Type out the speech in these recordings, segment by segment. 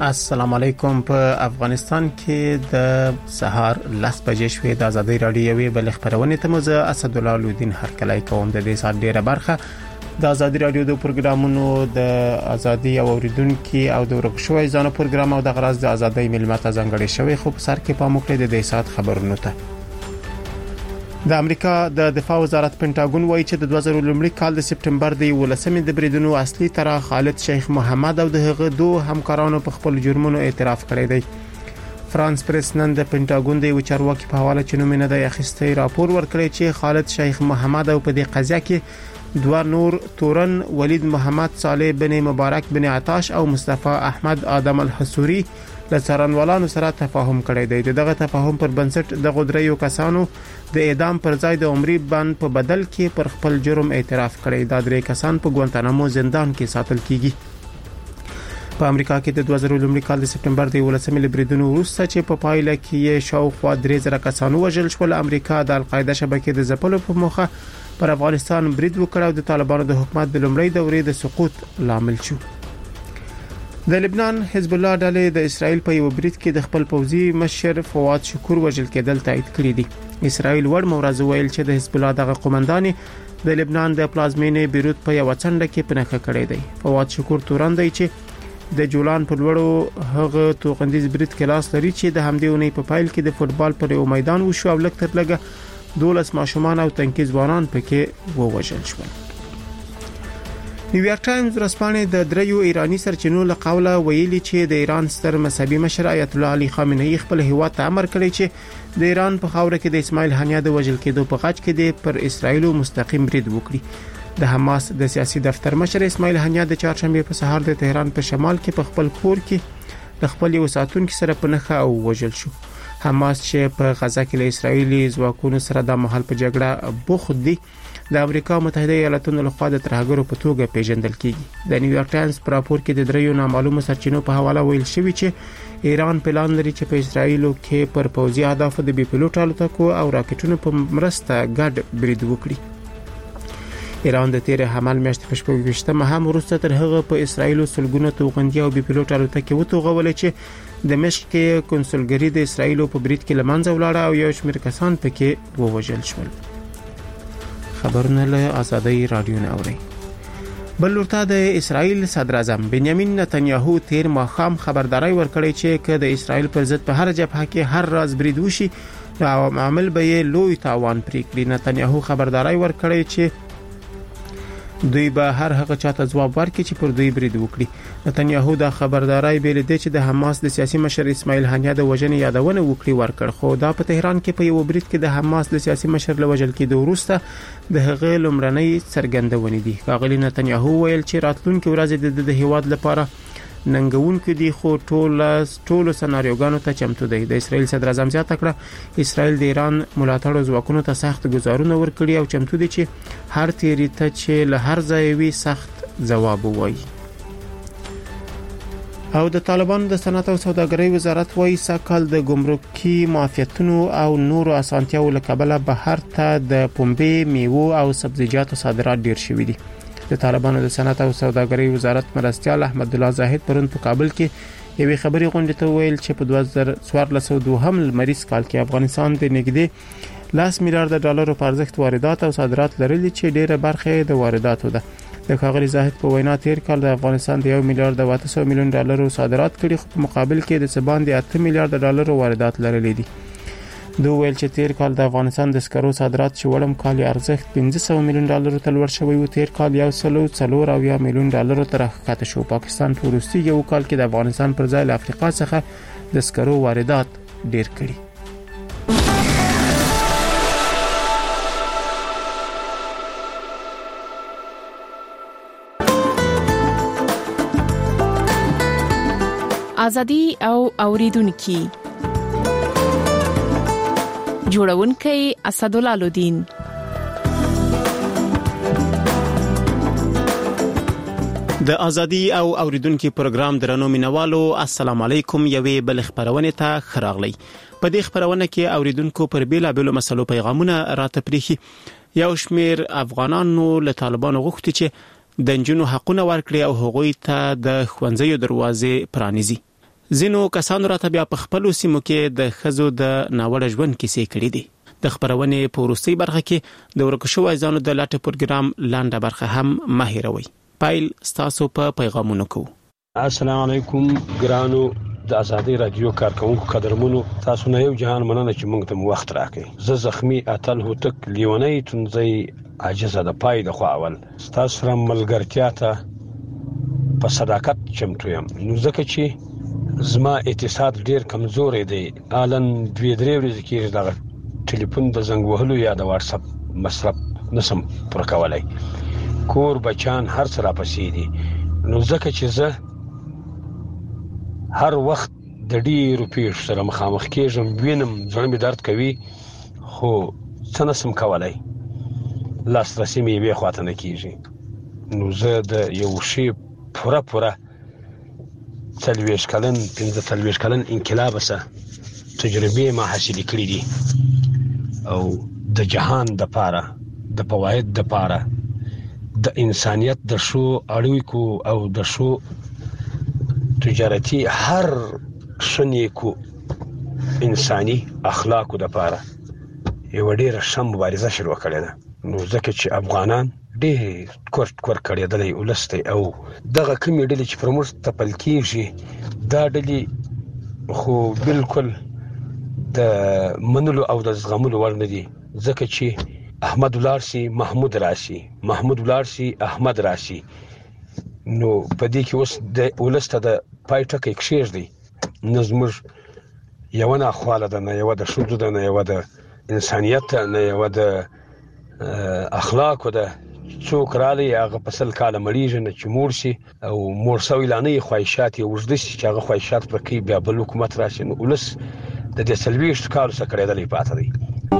السلام علیکم. په افغانستان کې د سهار 10 بجې شوې د ازادي رادیوي بل خبرونه ته مزه اسد الله لودین هرکلای کوم د دې سات ډیره برخه د ازادي رادیو د پروګرامونو د ازادي او اوریدونکو او د ورکشوي ځانو پروګرام او د غراز د ازادي ملمت ځانګړي شوی خو په سر کې پام وکړي د دې سات خبرونه ته. د امریکا د دفاع وزارت پینټاګون وایي چې د 2000 کال د سپټمبر د 11 د بریدونو اصلي طرح خالد شیخ محمد او د هغه دوه همکارانو په خپل جرمونو اعتراف کړی دی. فرانس پریس نن د پینټاګون د وچارواکي په حواله چې نومینه د اخیستي راپور ورکړی چې خالد شیخ محمد او په دې قضیه کې دوه نور تورن ولید محمد صالح بن مبارک بن عطاش او مصطفی احمد آدم الحصوري له څارنوالانو سره تفاهم کړی دی. دغه تفاهم پر بنسټ د غدریو کسانو د اعدام پر ځای د عمري بند په بدل کې پر خپل جرم اعتراف کړی. دا درې کسان په ګوانتانامو زندان کې ساتل کیږي. په امریکا کې د 2000 کال د سپټمبر د 11 بریدونو وروسته چې په پایله کې شاوخوا 3000 کسان وژل شول، امریکا د القاعده شبکې د ځپلو په موخه پر افغانستان برید وکړ او د طالبانو د حکومت د لومړۍ دورې د سقوط لامل شو. د لبنان حزب الله ډلې د اسرائیل په یو برید کې د خپل پوځي مشر فواد شکور وژل کېدل تایید کړی دی. اسرائیل ور مورز ویل چې د حزب الله دغه قومندان د لبنان د پلازمینې بیروت په یو څنډه کې پنهخه کړی دی. فواد شکور تورن دی چې د جولان په لوړو هغه توغندیز برید کې لاس لري چې د همدې ونې په پایل کې د فوتبال پر یو میدان وشو او لکه تر لګه 12 ماشومان او تنکي ځوانان پکې ووژل شول. نیویارک ټایمز ورځپاڼه د دریو ایرانی سرچینو له قوله ویلي چې د ایران ستر مذهبي مشر آیت الله علي خامنه‌ای خپل هیواد ته امر کړی چې د ایران په خاور کې د اسماعیل هنیه د وژل کېدو په غاټ کې د پر اسرائیل مستقیم برید وکړي. د حماس د سیاسي دفتر مشر اسماعیل هنیه د چهارشنبه په سهار د تهران په شمال کې په خپل کور کې د خپل وساتونکو سره په نخښه او وژل شو. حماس چې په غزا کې له اسرائیلي ځواکونو سره د مهال په جګړه بوخت دي د امریکا متحده ایالاتونو لخوا د ترهګرو په توګه پیژندل کیږي. د نیویارک ټایمز په راپور کې د دریو نامعلومو سرچینو په حواله ویل شوی چې ایران پلان لري چې په اسرائیل کې پر پوځي اهدافو د بي پيلوټ الوتکو او راکټونو په مرسته ګډ برید وکړي. ایران د تیر حمل میاشتې په 28 هم وروسته تر هغه په اسرائیل سلګونو توغندي او بي پيلوټ الوتکې وتوغولې چې د مشق کې کنسولګری د اسرائیل په برید کې لمنځه ولاړه او یو شمېر کسان پکې ووژل شول. خبرونه له ازادي رادیو نه اوري. بل ورته د اسرائیل صدر اعظم بنیامین نتنیاهو تیر ماښام خبرداري ورکړی چې که د اسرائیل پر ضد په هر جبهه کې هر راز برید وشي نو عمل به یې لوی تاوان پرېږدي. نتنیاهو خبرداري ورکړی چې دوی به هر هغه چاته ځواب ورکړي چې پر دوی برید وکړي. نتنیاهو دا خبرداري بیل دی چې د حماس د سیاسي مشر اسماعیل هنیه د وژنې یادونه وکړي ورکړ، خو دا په تهران کې په یو برید کې د حماس د سیاسي مشر له وژل کېدو وروسته د هغه لومړنۍ څرګندونې دي. ښاغلي نتنیاهو ویل چې راتلونکي ورځې د هیواد لپاره ننګونکو دي خو ټولو سناریوګانو ته چمتو دی. د اسرائیل صدر اعظم زیاته کړه اسرائیل د ایران ملاتړو ځواکونو ته سخت گزارونه ورکړي او چمتو دي چې هر تیری ته چې له هر ځای وي سخت ځواب ووایي. او د طالبانو د صنعت او سوداګرۍ وزارت وايي ساکال د ګمرکي معافیتونو او نورو اسانتیاو له کبله بهر ته د پنبې، میوو او سبزیجاتو صادرات ډیر شوي دي. د طالبانو د صنعت او سوداګرۍ وزارت مرستیال احمد الله زاهد پرون په کابل کې یوې خبري غونډې ته ویل چې په 2014 لمریز کال کې افغانستان د نږدې 10 میلیارډ ډالر په ارزښت واردات او صادرات لرلي چې ډیره برخه د وارداتو ده. د ښاغلي زاهد په وینا تیر کال د افغانستان د 1 میلیارډ 800 میلیون ډالر صادرات کړي خو په مقابل کې د سباند 8 میلیارډ ډالر واردات لرلي دي. دوی ویل چې تیر کال د افغانستان د سکرو صادرات چې وړم کال ارزښت 500 میلیون ډالر ته لوړ شوی او تیر کال 1.4 میلیون ډالر ته راښکته شو. پاکستان په وروستي یو کال کې د افغانستان پر ځای له افریقا څخه د سکرو واردات ډیر کړي. ازادي او اوریدونکو جوړونکي اسد الله لودین. د ازادي او اوریدونکو پروګرام درنو مینوالو السلام علیکم. یوې بل خبرونه ته خراغلی. په دې خبرونه کې اوریدونکو پر بیلابیلو مسلو پیغامونه راته پریخي. یو شمیر افغانانو له طالبانو غوښتي چې د جنونو حقونه ورکړي او هغوی ته د ښوونځیو دروازې پرانیزي. ځینو کسانو راته بیا په خپل سیمو کې د خزو د ناوړه ژوند کیسې کړې دي. د خبرونې په وروستۍ برخه کې د ورکو شویو ځانو د لاټه پروګرام لاندې برخه هم ماهروي. پایل ستاسو په پیغامونو کو. السلام علیکم ګرانو د ازادي رادیو کارکونکو قدرمنو، تاسو نه یو جهان مننه چې موږ ته وخت راکړئ. زه زخمی اتل هوتک لیونی تونځي عاجزه د پای د خو اول تاسو سره ملګرتیا ته په صداقت چمتو یم. نو ځکه چې زما اتصال ډیر کمزورې دی، الان 2-3 ورځې کې د ټلیفون د زنګ وهلو یا د واتس اپ مصرف نسم پر کولای. کور بچان هر سره پسې دي. نو ځکه چې زه هر وخت د ډیرو پیښو سره مخامخ کېږم، وینم زړه مې درد کوي، خو څه نسم کولای، لاسرسي مې یوې خواته نه کېږي. نو زه د یو شی پوره 40 کلن 45 کلن انقلاب سره تجربې ما حاصلې کړې دي، او د جهان د پاره د فواید د پاره د انسانیت د شو اړیکو او د شو تجارتي هر شنیکو انساني اخلاقو د پاره یو ډیره شم مبارزه شروع کړې ده. نو ځکه چې افغانان ډېر کور کړېدلې ولسته، او دغه کومې ډلې چې پر موږ تپل کېږي دا ډلې خو بالکل د منلو او د زغملو وړ نه دي. ځکه چې احمد ولارسي محمود راسي، محمود ولارسي احمد راسي. نو په دې کې اوس د ولسته د پای ټکی کېږدي، نه زموږ یو نه خواله ده، نه یو د شذو ده، نه یو د انسانیت، نه یو د اخلاق ده. څوک رالی هغه په 100 کاله مړیږي نه چې مور شي، او مور سوی لانه خواهشات یې وجد شي چې هغه خواهشات پر کې بیا بل حکومت راشي. نو ولس د دې 40 کالو څخه کړېدلې پاتې دی.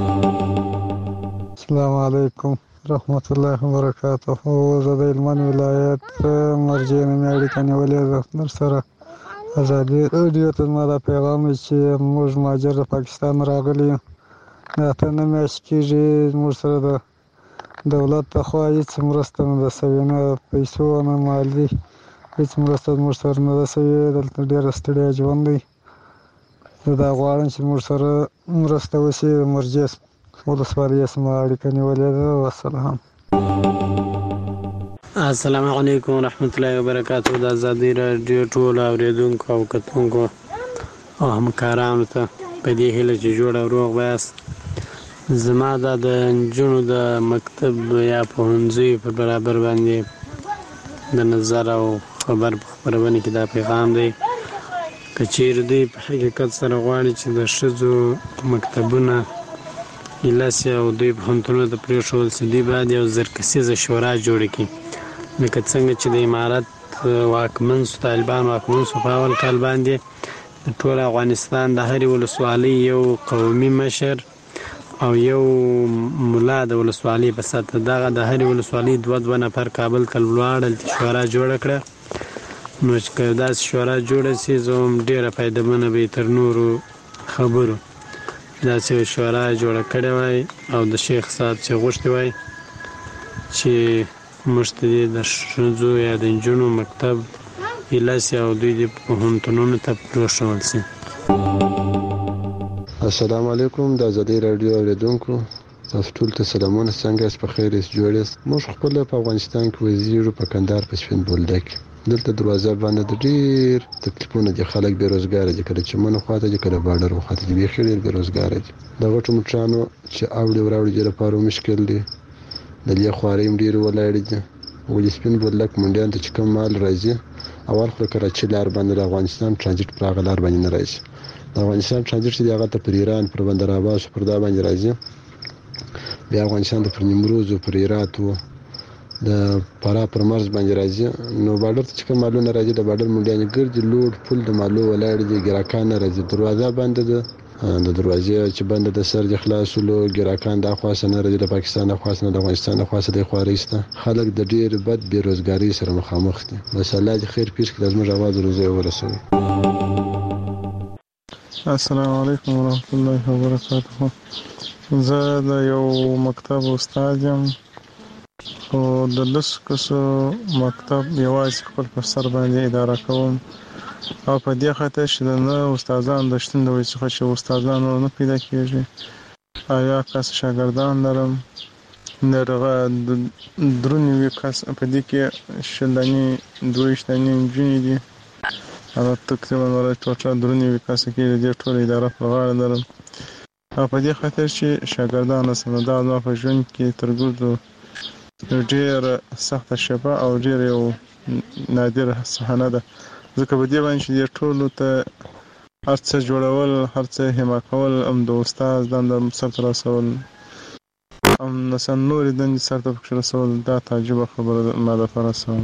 السلام علیکم رحمت الله وبرکاته. زه د هلمند ولایت مرجع نومیاړي کنیولې د سره ازادي رادیو ته زما دا پیغام چې موږ مهاجر د پاکستان راغلي دا ته نه میاشت کېږي، موږ سره د دولت ته خوا هېڅ مرسته نه ده سوې، نه پیسو نه مالي هېڅ مرسته موږ سره نه ده سوې. دلته ډېره ستړیا ژوند دی. زه دا غواړم چې موږ سره مرسته وشي. مرجع ولسوالۍ سمه اړیکه نیولې ده. والسلام. السلام علیکم ورحمت الله وبرکاته. د ازادي رادیو ټول اوریدونکو او کتونکو او همکارانو ته په دې هیله چې جوړ او روغ ویاست. زما دا د نجونو د مکتب یا پوهنځي په برابر باندې د نظر او خبر په خپرونه کې دا پیغام دی. که چیرې دوی په حقیقت سره غواړي چې د ښځو مکتبونه ایلاسي او دوی پوهنتونونه ته پرېښودل شي، دوی باید یو زرکسیزه شورا جوړه کړي. لکه څنګه چې د امارت واکمن شو، طالبان واکمن شو په اول کال باندې د ټول افغانستان د هرې ولسوالۍ یو قومي مشر او یو ملا د ولسوالۍ په سطح دغه د هرې ولسوالۍ 2 نفر کابل ته ولاړل، شورا جوړه کړه. نو چې که داسې شورا جوړه شي زه هم ډېره فایدهمنه به تر نورو خبرو داسې شورا جوړه کړې وای او د شیخ صاحب چې غوښتي وای چې موږ ته د ښځو یا د نجونو مکتب ایلاسي او دوی د پوهنتونونو ته پرېښودل شي. السلام علیکم د ازادي رادیو اوریدونکو، تاسو ټول ته سلامونه. څنګه یاست؟ په خیر یاست؟ جوړ یاست؟ موږ خپل په افغانستان کې وزیرو په کندهار په سپین بولدک دلته دروازه باندې د ډیر تکلیفونه دي. خلک بیروزګار دي، کله چې منو خواته دي، کله بارډر خواته دي، بیخي ډیر بیروزګار دي. د غټو موټرانو چې اوړي وراوړي د لپاره مشکل دي، د لې خوارې ډیر ولاړې دي. ولې سپین بولدک منډیان ته چې کوم مال راځي اول خو کراچي لار باندې د افغانستان ترانزیت پر هغه لار باندې نه راځي. د افغانستان ترانزیت چې هغه ته پر ایران پر بندر عباس پر دا باندې راځي، بیا افغانستان ته پر نیمروز او پر هرات او د فرا پر مرز باندې راځي. نو بارډر ته چې کوم مالونه راځي د بارډر منډیان ګرځي لوډ فل د مالو ولاړ دي. ګراکان راځي دروازه باندې د دروازې چې باندې د سر د خلاصولو ګراکان د خاصه نه راځي، د پاکستان د خاصه نه د افغانستان د خاصه د خواريسته. خلک د ډیر بد بیروزګاری سره مخامخ دي. بس الله دې خیر پیښ کړي، زموږ आवाज روزي ورسوي. السلام علیکم ورحمت الله وبرکاته. زه د یو مکتب استاد یم او د 10 کسو مکتب یوازې خپل پر سر باندې اداره کوم. او په دې خاطر چې نه استادان د شتون د وجې څخه چې استادان نه پیدا کېږي یا کس شاګردان لرم درغه درونی وی کس په دې کې شلنی دویشتنی نجونې دي هغه تقریبا ورته ټوټه درونی وی کس کې د ټول اداره په غاړه لرم او په دې خاطر چې شاګردان سره دا په ژوند کې تر ګردو ډېر سخت شپه او ډېر یو نادر صحنه ده ځکه په دې باندې چې ټول ته هر څه جوړول هر څه همت کول د استاد د سره رسول نسن نور د سره رسول دا تعجب خبره ما ده فرسول.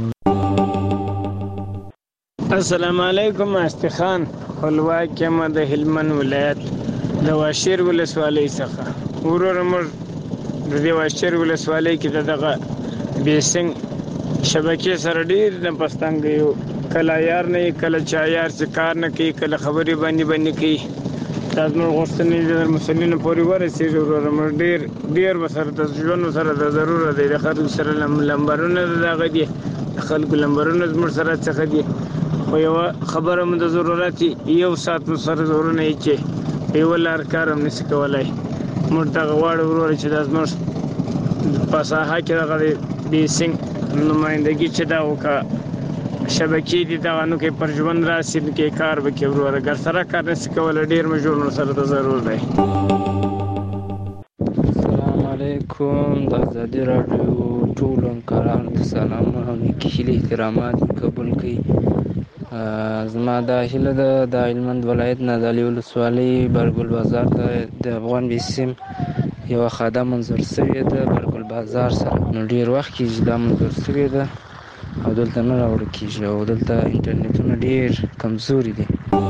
السلام علیکم استخان خپلواک یم د هلمند ولایت د واشیر ولسوالۍ څخه ورور مر د دې واشیر ولسوالۍ کې دغه بیسنګ شبکې سره ډیر د پښتنګ یو کله یار نه کله چا یار څه کار نه کوي کله خبرې باندې کوي تاسو نو غوښتنې د مسلمانانو پورې ورسېږي ورور مر ډیر مسره د ژوند سره د ضرورت دی د خلکو سره لمبرونه دغه دي خلکو لمبرونه زموږ سره څخه دي خو یو خبره مو د ضرورت یو سات مو سره ضرورت نه چې یو لار کارم نشي کولای موږ دغه واړو ورور چې د زموږ په ساحه کې دغه بیسنګ نمائندګي چې دا وکړه شبکې دي دغه نو کې پر ژوند راسي کې کار وکړي ورور اگر سره کار نشي کولای ډیر مجبور نو سره د ضرورت دی. السلام علیکم د آزادي راډیو ټول همکارانو ته سلامونه او نیکې هیلې احترامات قبول کړئ. زما دا هیله ده د هلمند ولایت نه د علي ولسوالۍ برګل بازار ته د افغان بیسیم یوه خاده منظور شوې ده برګل بازار سره نو ډېر وخت کېږي دا منظور شوې ده او دلته نه راوړل کېږي او دلته انټرنیټونه ډېر کمزوري دي.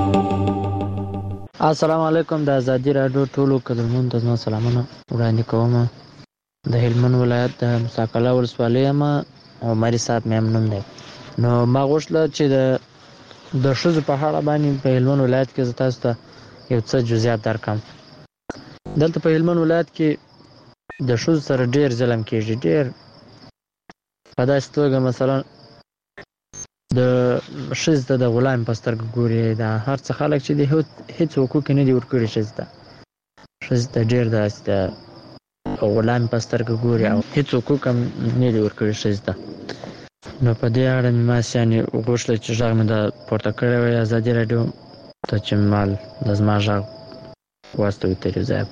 السلام علیکم د آزادي راډیو ټولو قدرمنو ته زما سلامونه وړاندې کوم. د هلمند ولایت د مساکله ولسوالۍ یم او مری صاحب مې هم نوم دی. نو ما غوښتله چې د ښځو په اړه باندې په هلمند ولایت کې زه تاسو ته یو څه جزئیات درکړم. دلته په هلمند ولایت کې د ښځو سره ډېر ظلم کېږي ډېر په داسې توګه مثلا د ښځې ته د غلام په سترګه ګوري دا هر څه خلک چې دي هېڅ حقوق نه دي ورکړي ښځې ته ډېر داسې د غلام په سترګه ګوري او هېڅ حقوق هم نه دي ورکړي ښځې ته. نو په دې اړه مې ماسې یعنې غوښتله چې غږ مې د پورته کړی وی ازادي راډیو ته چې مال د زما غږ واستوي تر یو ځایه.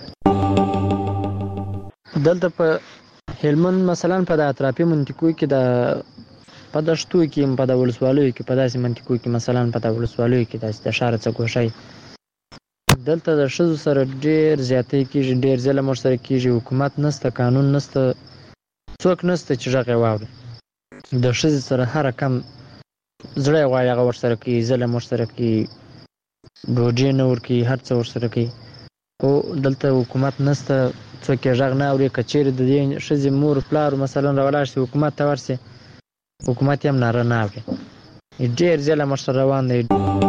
دلته په هلمند مثلا په د اطرافي منطقو کې په دشتو کې په د ولسوالیو کې په داسې منطقو کې مثلا په د ولسوالیو کې داسې د ښاره څه ګوښی دلته د ښځو سره ډېر زیاتی کېږي ډېر ظلم ورسره کېږي حکومت نشته قانون نشته څوک نشته چې غږ یې واوري. د ښځې سره هر کم زړه یې غواړي هغه ورسره کوي ظلم ورسره کوي ډوډۍ نه ورکوي هر څه ورسره کوي خو دلته حکومت نشته څوک یې غږ نه اوري. که چیرې د دې ښځې مور پلار مثلا راولاړ شي حکومت ته ورسي حکومت یې هم ناره نه اوري. ډېر ظلم ورسره روان دی.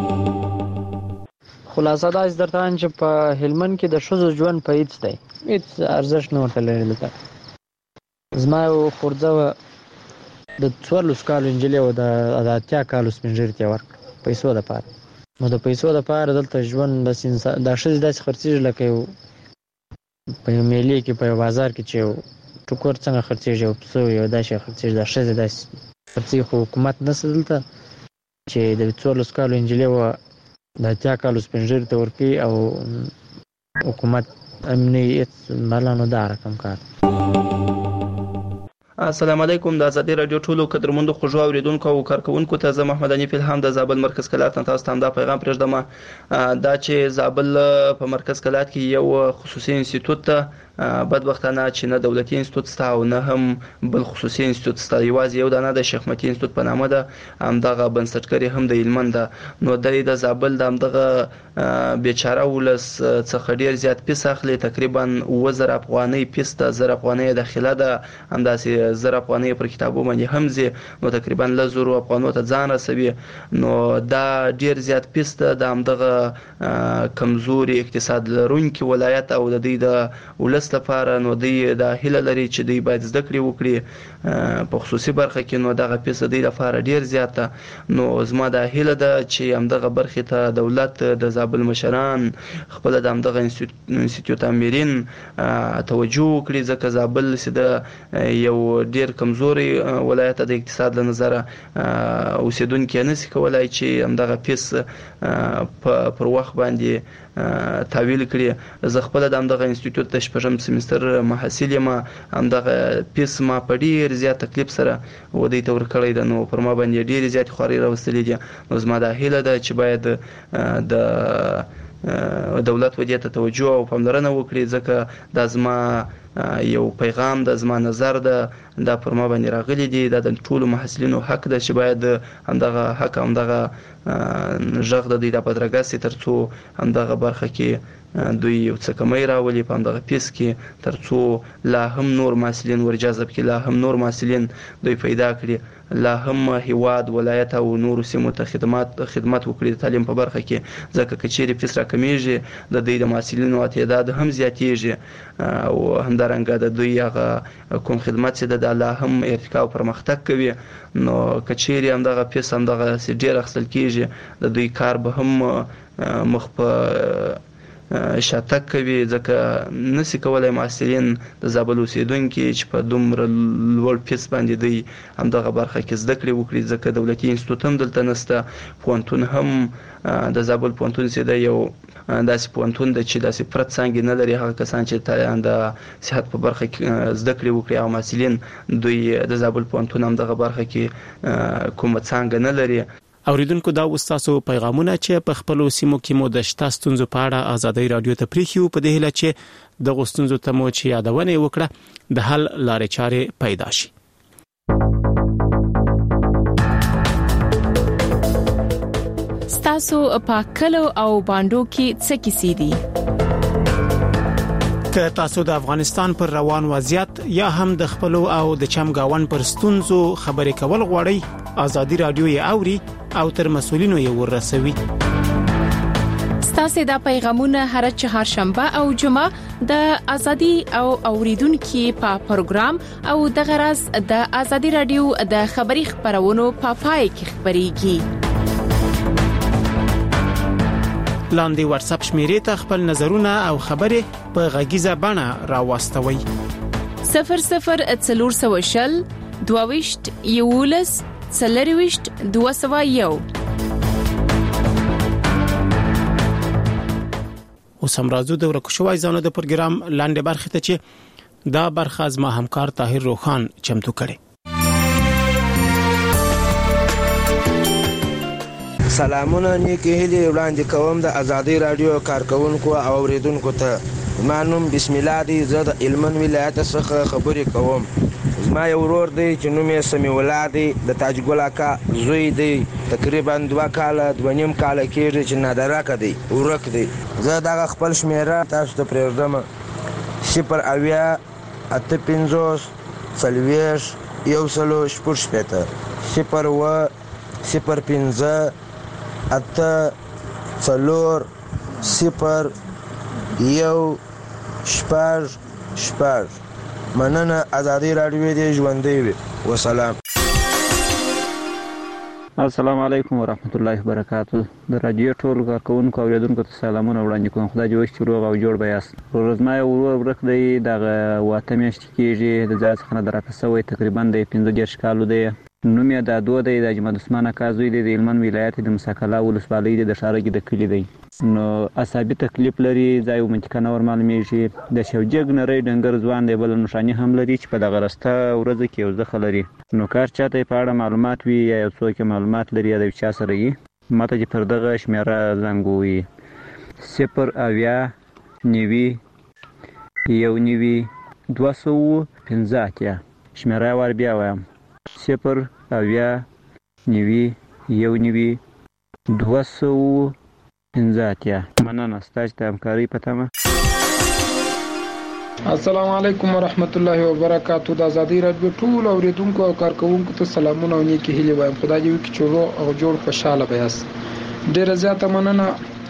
خلاصه داسې درته وایم چې په هلمند کې د ښځو ژوند په هېڅ دی هېڅ ارزښت نه ورته لري. دلته زما یو خورځه وه د 14 کالو نجلۍ وه د 80 کالو سپین ږیري ته یې ورکړه پیسو دپاره. نو د پیسو دپاره دلته ژوند بس دا ښځې داسې خرڅېږي لکه یو په یو میلې کې په یو بازار کې چې یو ټوکر څنګه خرڅېږي یو پسه یو داسې خرڅېږي دا ښځې داسې خرڅېږي خو حکومت نشته دلته چې د 14 کالو نجلۍ وه د 80 کالو سپین ږیري ته ورکوي او حکومت هم نه هېڅ بله نو دا رقم کار. السلام علیکم د آزادي راډیو ټولو قدرمنو خوږو اوریدونکو او کارکونکو ته زه محمد حنیف الهام د زابل مرکز کلات نه تاسو ته دا پیغام پرېږدم دا چې زابل په مرکز کلات کې یو خصوصي انسټیټوټ ته بدبختانه چې نه دولتي انسټیټوټ سته او نه هم بل خصوصي انسټیټوټ سته یوازې یو دانه د شیخ متي انسټیټوټ په نامه ده همدغه بنسټګر هم د هلمند ده. نو د زابل د همدغه بیچاره ولس څخه ډېر زیات پیس اخلي تقریبا 2000 افغانۍ پیس ده 1000 افغانۍ داخله ده همداسې 1000 افغانۍ پر کتابو باندې هم ځي نو تقریبا 1000 افغانۍ ته ځان رسوي. نو دا ډېر زیات پیس ده د همدغه کمزوري اقتصاد لرونکي ولایت او د دې د ولس مرکز لپاره نو دوی د هیله لري چې دوی باید زده کړې وکړي په خصوصي برخه کې نو دغه پیس دوی لپاره ډیر زیاته نو زما د هیله ده چې همدغه برخه ته دولت د زابل مشران خپل د همدغه انسټیټیوټ امیرین توجه وکړي ځکه زابل سده یو ډیر کمزوري ولایت د اقتصاد له نظر اوسیدونکو نشي کولای چې همدغه پیس پر وخت باندې تحویل کړي زه خپل د همدغه انسټیټیوټ د شپږم سیمستر محصل یم همدغه پیس ما په ډیر زیات تکلیف سره ودی تور کړی د نو پر ما باندې ډیر زیات خوري راوستلې دي نو زما د هیله ده چې باید د دولت ودی ته توجه او پاملرنه وکړي ځکه د زما یو پیغام د زما نظر ده د پر ما باندې راغلي دي د ټولو محصلینو حق ده چې باید همدغه حق همدغه ژغ د دې د بدرګاسي ترڅو همدغه برخه کې دوی یو څه کمای راولي په همدغه پیس کې ترڅو لا هم نور محصلین ورجذب کړي لا هم نور محصلین دوی پیدا کړي لا هم هیواد ولایت او نور سیمو ته خدمات وکړي د تعلیم په برخه کې ځکه کچېری پیس را کمیږي د دې د محصلینو تعداد هم زیاتېږي او همدارنګه د دوی هغه کوم خدمات چې د لا هم ارتقا او پرمختګ کوي نو کچېری همدغه پیس همدغه ډیر اخصل کیږي د دوی کار به هم مخ په شاتک کوي ځکه نسی کولای محصلین د زابل اوسیدونکو چې په دومره لوړ پیس باندې دوی همدغه برخه کې زده کړې وکړي ځکه دولتي انسټیټیوټ هم دلته نشته پوهنتون هم د زابل پوهنتون سیده یو داسې پوهنتون د چې داسې پرت څانګې نه لري هغه کسان چې د صحت په برخه کې زده کړې وکړي او محصلین دوی د زابل پوهنتون هم دغه برخه کې کومه څانګه نه لري اوریدونکو دا وستاسو پیغامونه چې په خپل سیمو کې مو د شتاستونزو په اړه ازادي رادیو ته پریخیو په دې هله چې د غوستونزو ته مو چې یادونه وکړه د حل لارې چارې پیدا شي ستاسو په کلو او باندو کې څه کیسې دي که تاسو د افغانستان پر روان وضعیت یا هم د خپل او د چمګاون پر ستونزو خبرې کول غواړئ ازادي رادیو یې اوري او تر مسولینو یې ورسوي ستاسو د پیغامونه هر چهارشنبه او جمعه د ازادي او اوریدونکو په پروګرام او د غرض د ازادي رادیو د خبري خبرونو په پای کې خبريږي لاندې واتس اپ شمیرې ته خپل نظرونه او خبرې په غږیزه بڼه راوستوي 0040 22 یولس سلریوشت 201 اوس هم راځو د ورکوشوي ځانو د پروګرام لاندې برخه ته چې دا برخه از ما همکار طاهر روخان چمتو کړي سلامونه نیکی هیلې وړاندې کوم د ازادي رادیو کارکونکو او اوریدونکو ته مانوم بسم الله دی زه د هلمند ولایت څخه خبرې کوم زما یو ورور دی چې نوم یې سمیع الله دی د تاج ګل اکا زوی دی تقریبا 2 کاله 2.5 کاله کېږي چې نادرکه دی ورک دی زه دغه خپل شمیره تاسو ته پرېږدم 0 8 50 40 1 اته څلور 0 1 شپږ مننه ازادي رادیو دې ژوندۍ وي وسلام السلام علیکم ورحمت الله وبرکاتہ د رادیو ټول کارکونکو او اوریدونکو ته سلامونه وړاندې کوم خدای دې وشي روغ او جوړ بیاست ورځما یو ورک دی دغه واته میاشت کېږي د ځای څخه درکسوي تقریبا د 15 کالو دی نوم یې د دوه دی د احمد عثمان کازوی دی د هلمند ولایت د مساکلا ولسوالۍ د شارګي د کلی دی نو عصبي تکلیف لري ځای منطقه نور معلومیږي د شوجګ نری ډنګر ځوان دی بل نشانی هم لري چې په دغه راسته ورځ کې یو ځخه لري نو کار چاته په اړه معلومات وي یا یو څوک معلومات لري یا د چا سره یې ماته چې پر دغه شمیره زنګوي 0 215 شمیره ور بیا وایم 0 215 مننه ستاسو ته همکاري پتمه السلام علیکم ورحمت الله وبرکاتہ د ازادي رادیو ټول اوریدونکو او کارکونکو ته سلامونه او نیکی هیله وایم خدای دې وکړي چې روغ او جوړ خوشاله بیاست ډیره زیاته مننه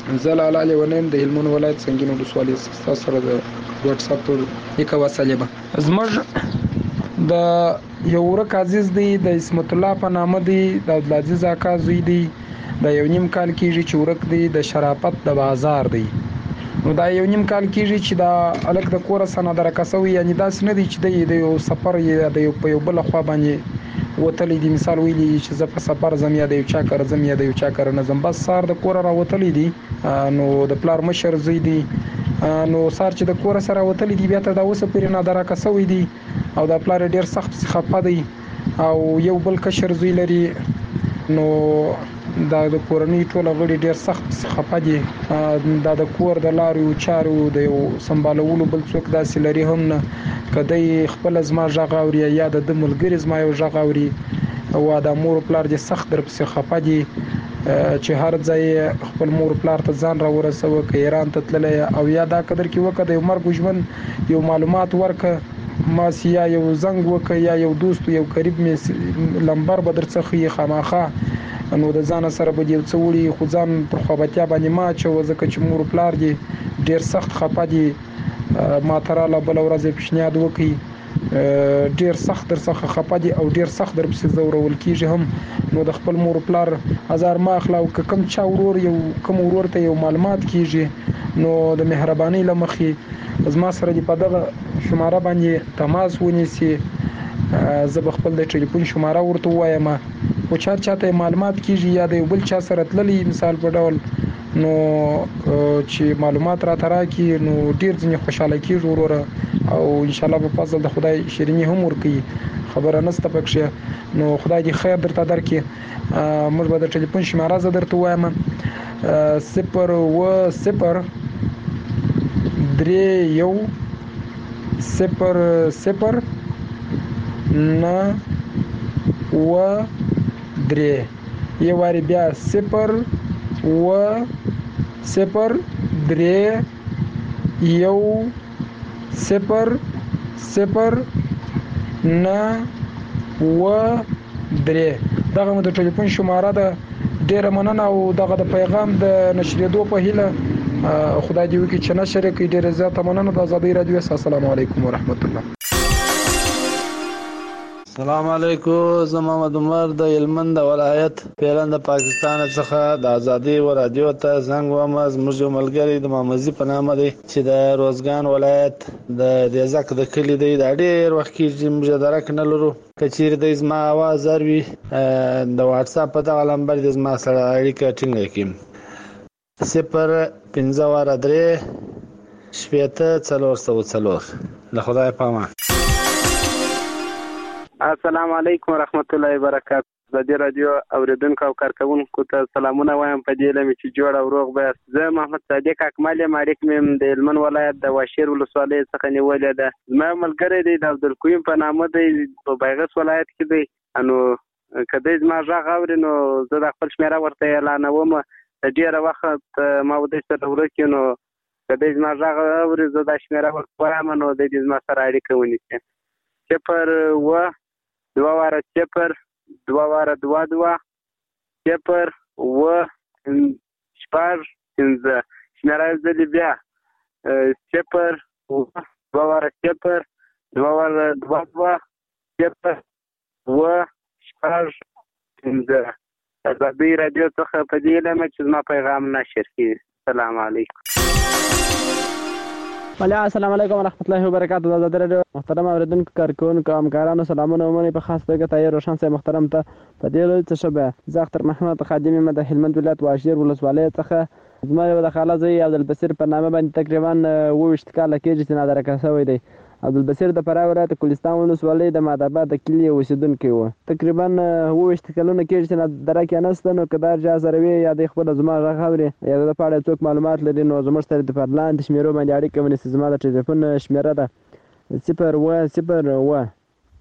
زلاله لیونیم د هلمند ولایت سنگین ولسوالۍ څخه سره د واتس اپ یک وسیله به زموږ د یو ورک عزیز دی د اسمت الله په نامه دی د عبدالعزیز اکا زوی دی د یو نیم کال کېږي چې ورک دی د شرافت د بازار دی نو دا یو نیم کال کېږي چې دا الک د کور سره درکاسوي یعنی داس نه دی چې د یو سفر یا د یو په یو بل خوا باندې وتلې دي مثال ویلي چې زه په سفر زم یا د یو چا کار زم یا د یو چا کار نه زم بس سار د کور را وتلې دي نو د پلار مشر زوی دی نو سار چې د کور سره وتلې دي بیا ته دا اوسه پرې نه درکاسوي دي او د پلار ډیر سخت خپه دی او یو بل کشر زوی لري نو دا د کورنۍ ټول غړي ډیر سخت خپه دي دا د کور د لارو چارو د یو سمبالولو بل څوک داسې لري هم نه کدی خپل زما ژغ اوري یا د ملګری زما یو ژغ اوري او د مور پلار دي سخت در پسې خپه دي چې هر ځای خپل مور پلار ته ځان را ورسوه که ایران ته تللی او یا دا قدر کې وکړه د یو مرګ ژوند یو معلومات ورکړه ما سیا یو زنګ وکړه یا یو دوست یو قریب می لمبر بدر څخه خامخه نو د ځان سره به یو څه وړي خو ځان پر خوابتیا باندې ما چې وځکه چې مور پلار دي ډیر سخت خپه دي ما تراله بل ورځ پیشنهاد وکړي ډیر سخت در څخه خپه دي او ډیر سخت در پسې زورول کیږي هم نو د خپل مور پلار هزار ما اخلا او کم چا ورور یو کم ورور ته یو معلومات کیږي نو د مهرباني لمخې زما سره دی په دغه شماره باندې تماس ونیسي زه خپل د ټلیفون شماره ورته وایم او چاته معلومات کیږي یا د بل چا سره تللی مثال په ډول نو چې معلومات را ترا کی نو ډیر ځنی خوشاله کیږي وروره او ان شاء الله په فضل د خدای شیرینی هم ورکی خبره نسته پکښه نو خدای دې خیر درته درکې موږ به د ټلیفون شماره زه درته وایم 0 3 یو واری بیا 0 3 یو 0 9 3 دغه مو د ټلیفون شماره ده ډیره مننه او دغه د پیغام د نشریدو په هیله خدای دې وکړي چې نشر کړي ډیره زیاته مننه د آزادۍ رادیو السلام علیکم ورحمت الله السلام علیکم زه محمد عمر د هلمند ولایت پیران د پاکستان څخه د ازادي رادیو ته زنګ وم زموږ یو ملګری د محمد په نامه دی چې د روزګان ولایت د ریزک د کلی دی د ډیر وخت کې موږ درک نه لرو کچیر د زما आवाज اروي د واتس اپ په دغه نمبر د زما سره اړیکه ټینګ کړم 0 5 له خدای پامه السلام علیکم ورحمت الله وبرکاته د رادیو اوریدونکو او کارکونکو ته سلامونه وایم په دې لمه چې جوړ او روغ به زه محمد صادق اکمل مالک مم د هلمند ولایت د واشیر ولسوالۍ څخه نیولې ده زما ملګری دی د عبدالقیوم په نامه دی په بیغس ولایت کې دی نو کله زما ژغ اوري نو زه د خپل شمیره ورته اعلانوم ډیره وخت ما ودې سره ورکې نو کله زما ژغ اوري زه د شمیره ورته وایم نو د دې زما سره اړیکه ونیسي 0 2 واره 0 2 واره 2 2 0 و شپږ پنځه شمیره زه بیا 0 2 واره 0 2 واره 2 2 0 و شپږ پنځه آزادۍ رادیو څخه په دې لمه چې زما پیغام نشر کړي السلام علیکم السلام علیکم ورحمت الله وبرکاته د آزادۍ رادیو محترم اوریدونکو کارکونکو همکارانو سلامونه ومنئ په خاص توګه طاهر روشن صاحب محترم ته په دې لوري څه شبه زه اختر محمد خادم یم د هلمند ولایت واشیر ولسوالۍ څخه زما یو د خاله زوی عبدالبصیر په نامه باندې تقریبا 28 کاله کېږي چې نادرکه شوی دی عبدالبصیر د فراه ولایت کوهستان ولسوالۍ د مادآباد د کلي اوسېدونکی و تقریبا 28 کلونه کېږي چې نادرکه نشته نو که دا چا سره وي یا د خپل زما غږ اوري یا د په اړه څوک معلومات لري نو زموږ سره د لاندې شمیرو باندې اړیکه ونیسي زما د ټلیفون شمیره ده 0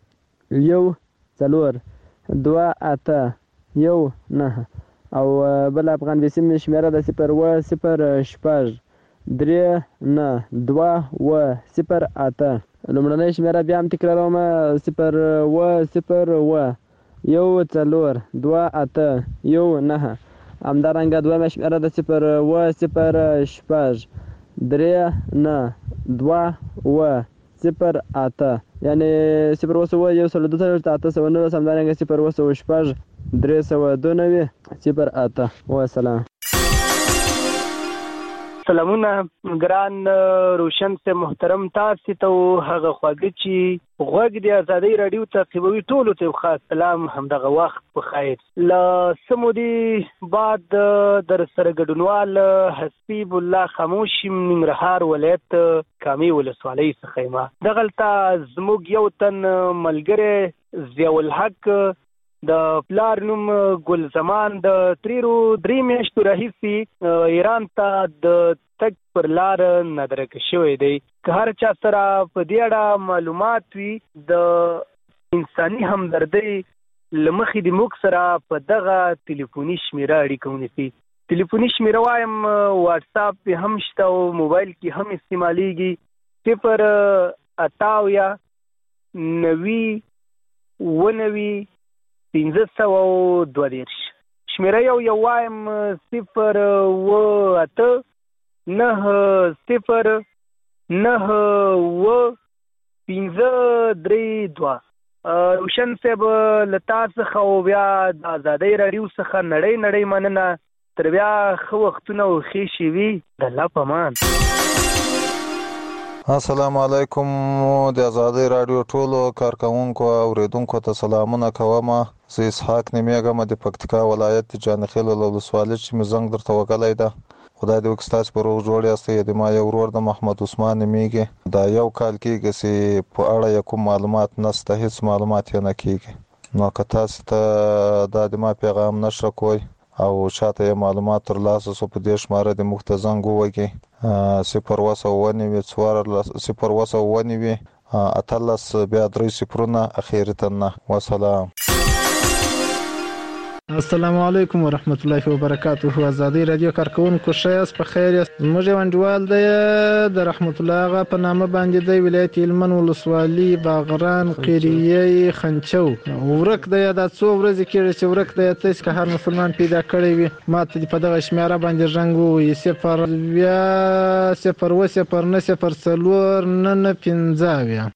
1 2 8 1 9 او بل افغان وسیم شمیره ده 0 شپږ 3 9 2 0 8 لومړنۍ شمیره بیا هم تکراروم 0 1 4 2 8 1 9 همدارنګه دویمه شمیره د 0-0-3-9-2-0-8 یعنی 0-1-2-8 همدارنګه 0-3-0-8 والسلام. سلامونه ګران روشن سے محترم تاسو ته هغه خواږه چې غوږ د آزادۍ رادیو تعقیبوي ټولو ته خاص سلام همدغه وخت بخیر. له سمودي بعد در سره ګډونوال حسیب الله خاموشي ننګرهار ولایت کامي ولسوالۍ څخه ما دغلته زموږ یو تن ملګری ضیاء الحق د پلار نوم ګل زمان د 3 میاشتو راهیسې ایران ته د تګ پر لار نادرک شوی دی. که هر چا سره په دې اړه معلومات وي د انساني همدردۍ له مخې د موږ سره په دغه تلیفوني شمیره اړیکه ونیسي. تلیفوني شمیره وایم واتساپ پې هم شته او موبایل کې هم استعمالیږي 0-98-99-1502 شمیره یو وایم 0-8-9-0-9-1532. روشن صاحب له تا څخه او بیا د آزادۍ راډیو څخه نړۍ مننه. تر بیا ښه وختونه او ښې شېبې د الله په امان. السلام علیکم د آزادۍ راډیو ټولو کارکونکو او اوریدونکو ته سلامونه کوم. زه اسحاق نمیږم د پکتیکا ولایت جانخیل ولسوالۍ چې مې زنګ درته وکړی ده. خدای دې وکړي ستاسو په روغ جوړ یاستئ. د ما یو ورور د محمد عثمان نومیږي. دا یو کال کېږي چې په اړه یې کوم معلومات نشته، هیڅ معلومات یې نه کېږي. نو که تاسو ته دا د ما پیغام نشره کوئ او چاته یې معلومات ترلاسه سو په دې شماره د موږ ته زنګ ووهئ 0-9-14-18 بیا 3 اخیری تنه. وسلام. السلام علیکم ورحمت الله وبرکاته. آزادۍ رادیو کارکونکو ښه یاست، په خیر یاست؟ زموږ یو انډیوال دی د رحمت الله آغا په نامه باندې دی، ولایت هلمند ولسوالي باغران قریه خنچو. ورک دی دا څو ورځې کېږي چې ورک دی. تاسو که هر مسلمان پیدا کړی وي ما ته په دغه شمیره باندې زنګ ووهئ 0-0-9-0-4-9-15.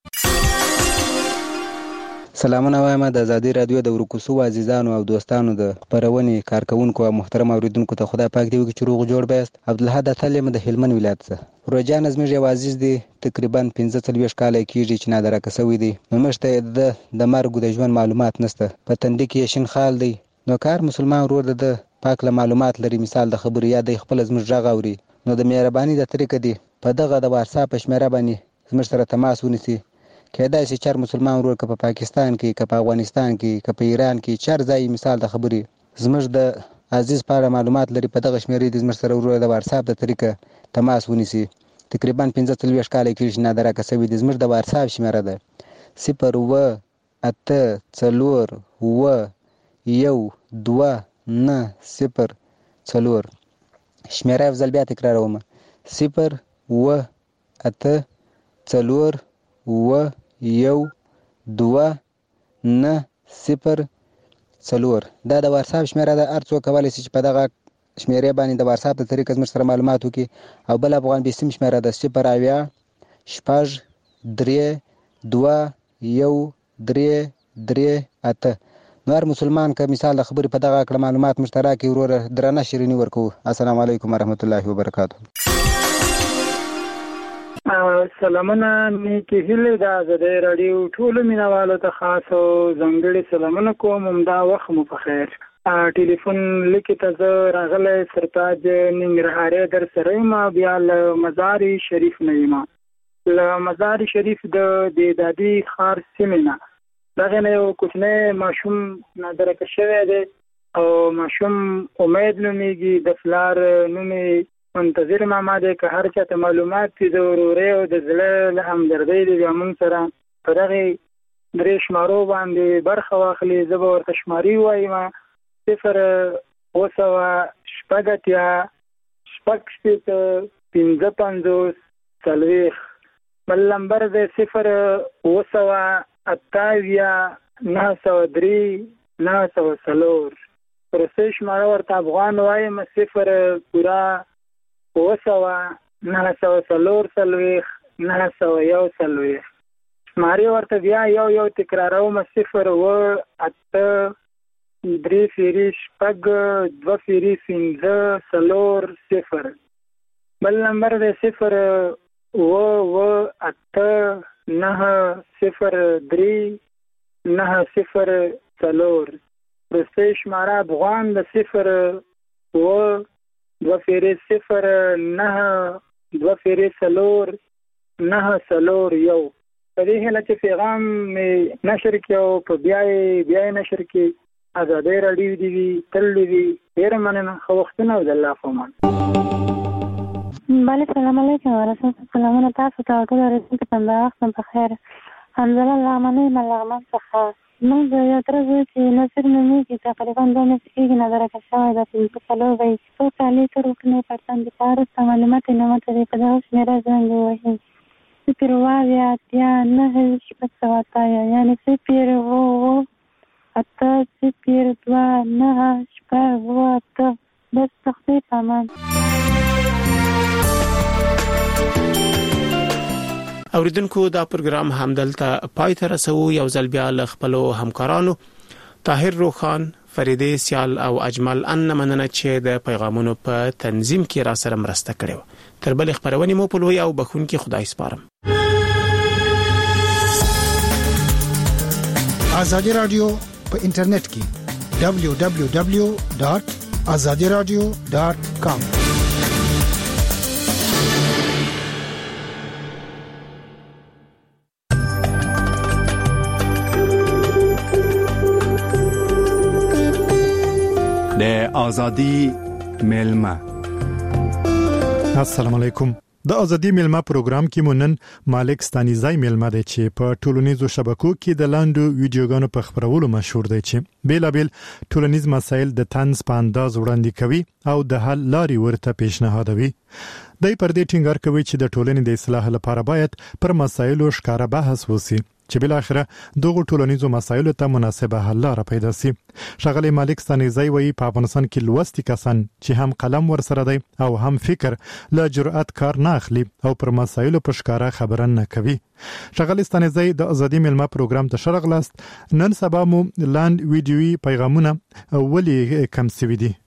سلامونه وایم د آزادۍ رادیو د ورکوسو عزیزانو او دوستانو د خپرونې کارکونکو او محترم اوریدونکو ته خدای پاک دې وکړي چې روغ جوړ بیاست. عبدالحد اتل یم د هلمند ولایت څخه. روجان زموږ یو عزیز دی، تقریبا 45 کاله کېږي چې نادرکه شوی دی. نو موږ ته د مرګ د ژوند معلومات نشته. په تندي کې یې شین خال دی. نو کار مسلمان ورور د پاک له معلومات لري، مثال د خبرې یا د خپل زموږ غږ اوري. نو د مهرباني د طریقه دی په دغه د واتساپ شمیره باندې زموږ سره تماس ونیسي. کېدای شي چار مسلمان ورور که په پاکستان کې، که په افغانستان کې، که په ایران کې، چار ځای مثال د خبرې زموږ د عزیز په اړه معلومات لري، په دغه شمیرې د زموږ سره ورور د واتساپ د طریقه تماس ونیسي. تقریبا 45 کاله کېږي چې نادرکه شوی دی. زموږ د واتساپ شمیره ده 0-8-4-1-2-9-0. شمیره یو ځل بیا تکراروم 0-8-4-1-2-9-0. دا د واتساپ شمیره ده. هر څوک کولی شي چې په دغه شمیرې باندې د واتساپ د طریقه زموږ سره معلومات وکړي. او بل افغان بیسیم شمیره ده 0-8-6-3-2-1-3-3-8. نو هر مسلمان که مثال د خبرې په دغه کړه معلومات مشترک کړي وروره درنه شیریني ورکوو. السلام علیکم ورحمت الله وبرکاته. سلامونه نیکې هیلې د آزادۍ راډیو ټولو مینوالو ته خاص او ځانګړي سلامونه کوم. همدا وخت مو په خیر. ټلیفون لیکې ته زه راغلی سرتاج ننګرهارۍ در سره یم. بیا له مزار شریف نه یم. له مزار شریف د دادي ښار سیمې نه دغې نه یو کوچنی ماشوم نادرکه شوی دی او ماشوم امید نومیږي. د پلار نوم منتظر ماما دی. که هر چاته معلومات دي د ورورۍ او د زړه له همدردۍ دی بیا موږ سره په دغې 3 شمارو باندې برخه واخلي. زه به ورته شماري ووایم 0-8-6-55-40. بل نمبر دی 0-8-9-03-904. روسي شماره ورته افغان وایم 0 پورا 940 901 شمارې ورته بیا یو تکراروم 0 و 8 3 فیری شپږ 2 فیری 5 بل نمبر دی 0 و 8 903 904 روسي شماره افغان د 0 و 2 فیری 0 9 2 فیری 4 901 په دې هله چې پیغام نشر کړو په بیا نشر کې آزادۍ راډیو دی تل دی ډیر مننه خو وختونه د الله فمان بله سلام علیکم ورحمت سلامونه تاسو ته ټول رسول ته وخت په خیر حمزه لغمنی ملغمن څخه موږ یو تر اوسه چې نصر مې کې تقریبا 2 میاشتې کې نظر کښاوه د په کلو وای څو کالي تر وکنه پرتان د پاره معلومات نه مته په دغه شمیره څنګه وایي سپیر وایا یا نه شپږ سواتا یعنی سپیر وو اته سپیر 2 نه شپږ وو اته بس تخفیف امان اوریدونکو دا پروګرام همدلته پای ته رسو یو ځل بیا ل خپل همکارانو طاهر روخان فریدې سیال او اجمل ان مننه چې د پیغامونو په تنظیم کې را سره مرسته کړو تر بل خبرونه مو په لوی او بخون کې خدای سپارم ازادي رادیو په انټرنیټ کې www.azadiradio.com د ازادي ملما السلام علیکم د ازادي ملما پروګرام کې مونن مالک ستانیزای ملما دی چې په ټولنیزو شبکو کې د لاندو ویډیوګانو په خبرولو مشهور دی چې بیلابل ټولنیز مسایل د طنز په انداز وړاندې کوي او د حل لارې ورته پیشنهادوي دای پر دې ټینګار کوي چې د ټولنې د اصلاح لپاره باید پر مسایلو ښکارا بحث وسی چې بل اخره دغه ټولنیزو مسایلو ته مناسبه حل لاره پیدا شي شغله مالک ستانیزای وایي په افغانستان کې لوستي کسان چې هم قلم ورسره دی او هم فکر له جرأت کار نه اخلي او پر مسایلو په ښکارا خبره نه کوي شغله ستانیزای د ازادي ملما پروګرام ته شرغلاست نن سبا مو لاند ویډیوي پیغامونه ولې کم سوي دي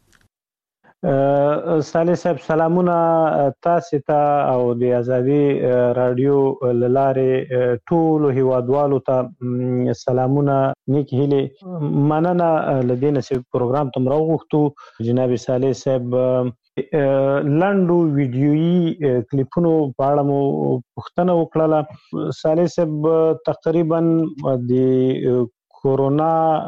صالح صاحب سلامونه تاسو ته او د ازادي رادیو لاره ټول هیوادوالو ته سلامونه نیک هیله مننه لدینه چې پروګرام تم راغوښتو جناب صالح صاحب لاندو ویډیويي کلیپونو په اړه مو پوښتنه وکړه صالح صاحب تقریبا د کورونا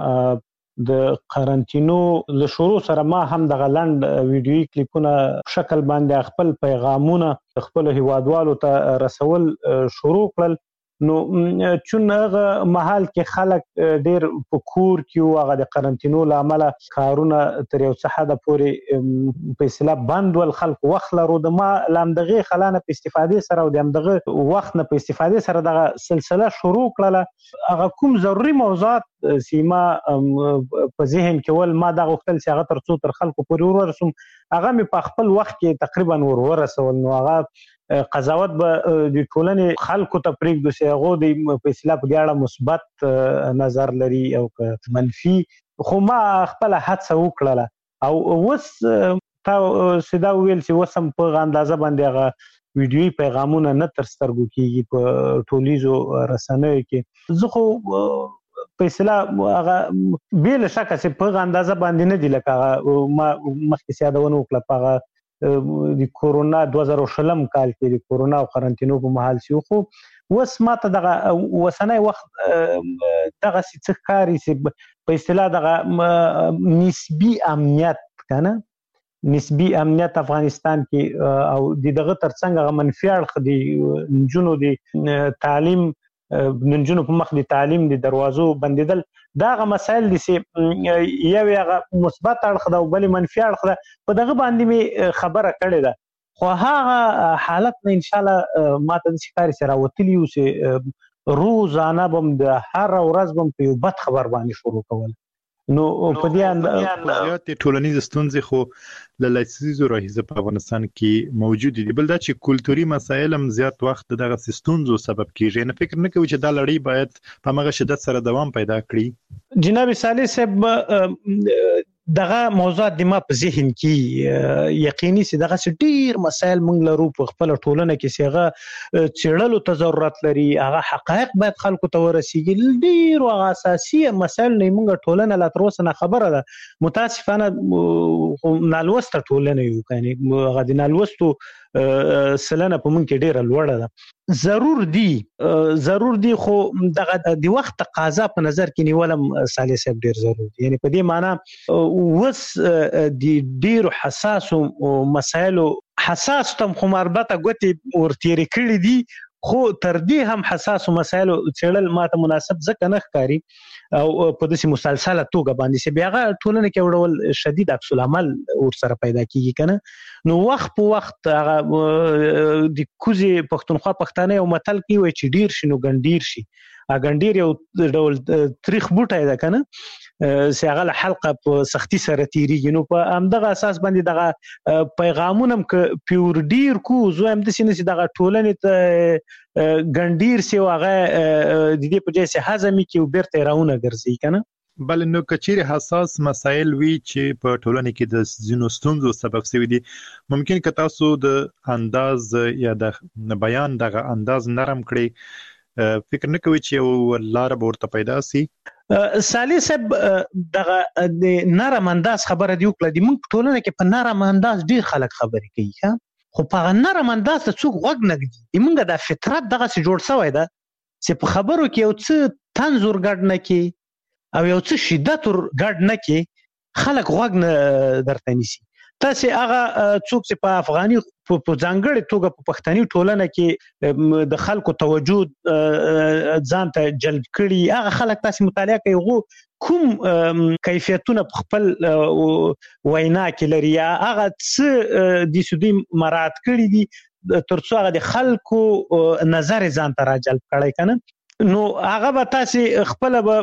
د قرنټینو له شروع سره ما هم د غلند ویډیوي کلیپونه شکل باندې خپل پیغامونه خپل هیوادوالو ته رسول شروع کړل نو چونغه محل کې خلک ډیر په کور کې واغه د قرنټینو لامل کارونه تر یو څه حد پورې په اصطلاح بند ول خلک وخت لرو د ما لامدغه خلانه په استفاده سره او دغه وخت نه په استفاده سره دغه سلسله شروع کړله هغه کوم ضروري موضوعات سیما په ذهن کې ول ما دا غوښتل چې هغه تر څو تر خلکو پورې ورسوم هغه می په خپل وخت کې تقریبا ورسول نو هغه قضاوت به د ټولنې خلکو ته پرېږدو چې هغه د په اصطلاح په اړه مثبت نظر لري او منفي خو ما خپل هڅه وکړه او اوس تا سیدا ویل چې وسم په اندازه باندې هغه ویډیوي پیغامونه نه تر سترګو کېږي په ټولیزو رسنیو کې زه خو په اصطلاح هغه بیل شکه چې په اندازه باندې نه دی لکه ما مخکې سیادونه وکړه په د کورونا 2020 کال کې د کورونا او قرنټینو په محل شو خو وس ماته دغه وسنۍ وخت دغه څه کاری چې په اصطلاح دغه نسبی امنیت کنه نسبی امنیت افغانستان کې او دغه ترڅنګ منفي اړخ دی جنو دی تعلیم ننجونو په مخ د تعلیم د دروازو بندیدل داغه مسائل دي چې یو هغه مثبت اړخ دا او بل منفي اړخ دا په دغه باندې می خبره کړې ده خو هغه حالت نه ان شاء الله ماته د شکاري سره وتلی او چې روزانه بم د هر ورځ بم په بد خبر باندې شروع کول نو په دې اندازه ټولنیز ستونزې خو له لسیزو راهیسه په افغانستان کې موجود دي، بل دا چې کلتوري مسایل هم زیات وخت دغه ستونزو سبب کیږي. نه فکر نه کوي چې دا لړۍ باید په هغه شدت سره دوام پیدا کړي. جناب صالح صاحب دغه موضوعات د ما په ذهن کې یقیني سي دغه ډیر مسایل موږ لرو په خپل ټولنه کې سیغه چړلو ته ضرورت لري، هغه حقایق باید خلکو ته ورسیږي. ډیر او اساسي مسایل نه موږ ټولنه لا تر اوسه نه خبره ده. متاسفانه نالوسته ټولنه یو، کني هغه د نالوستو سلنه په موږ کې ډیره لوړه ده. ضرور دی خو دغه د وخت تقاضا په نظر کې نیولم صالح صاحب ډیر ضروري. یعنی په دې معنی وس د ډیر حساس مسایلو حساس تم خو مربطه غوتی ورتيري کړی دي، خو تر دې هم حساس مسایلو چړل ماته مناسب ځکه نه ښکاری او په داسې مسلسله توګه باندې چې بیا ټولنه کې وړول شدید عکس العمل ور سره پیدا کیږي کنه. نو وخت په وخت هغه د کوزي پښتونخوا پښتانه یو متل کې وای چې ډیر شنو ګنډیر شي. اګنډیر یو ډول تاریخ بوټای ده کنه چې هغه حلقه په سختي سره تیریږي. نو په همدغه اساس باندې دغه پیغامونه ک پیور ډیر کو زو هم د سینې دغه ټولنې ته ګنډیر سی واغه د دې په ځای هضمي کې وبرته راونه ګرځي کنه. بل نو کچیر حساس مسایل وی چې په ټولنه کې د زینو ستونزو سبب شوی دي، ممکن که تاسو د انداز یا د بیان دغه انداز نرم کړئ. فکر نه کوي چې یو لار به ورته پیدا سي؟ صالح صاحب دغه د نرم انداز خبره دی وکړه. د موږ ټولنه کې په نرم انداز ډیر خلک خبرې کوي، خو په نرم انداز ته څوک غوږ نه ږدي. موږ د فطرت دغه څه جوړ شوی ده چې په خبرو کې یو څه تنزور ګډ نه کی او یو څه شدت ګډ نه کی، خلک غوږ نه درته نیسي. تاسو هغه څوک چې په افغاني په ځانګړي توګه په پښتني ټولنه کې د خلکو توجه ځان ته جلب کړي، هغه خلک تاسو مطالعه کوي کوم کیفیتونه په خپل وینا کې لري، هغه څه د سودی مراد کړي دي ترڅو هغه د خلکو نظر ځان ته راجلب کړي کنه. نو هغه به تاسو خپل به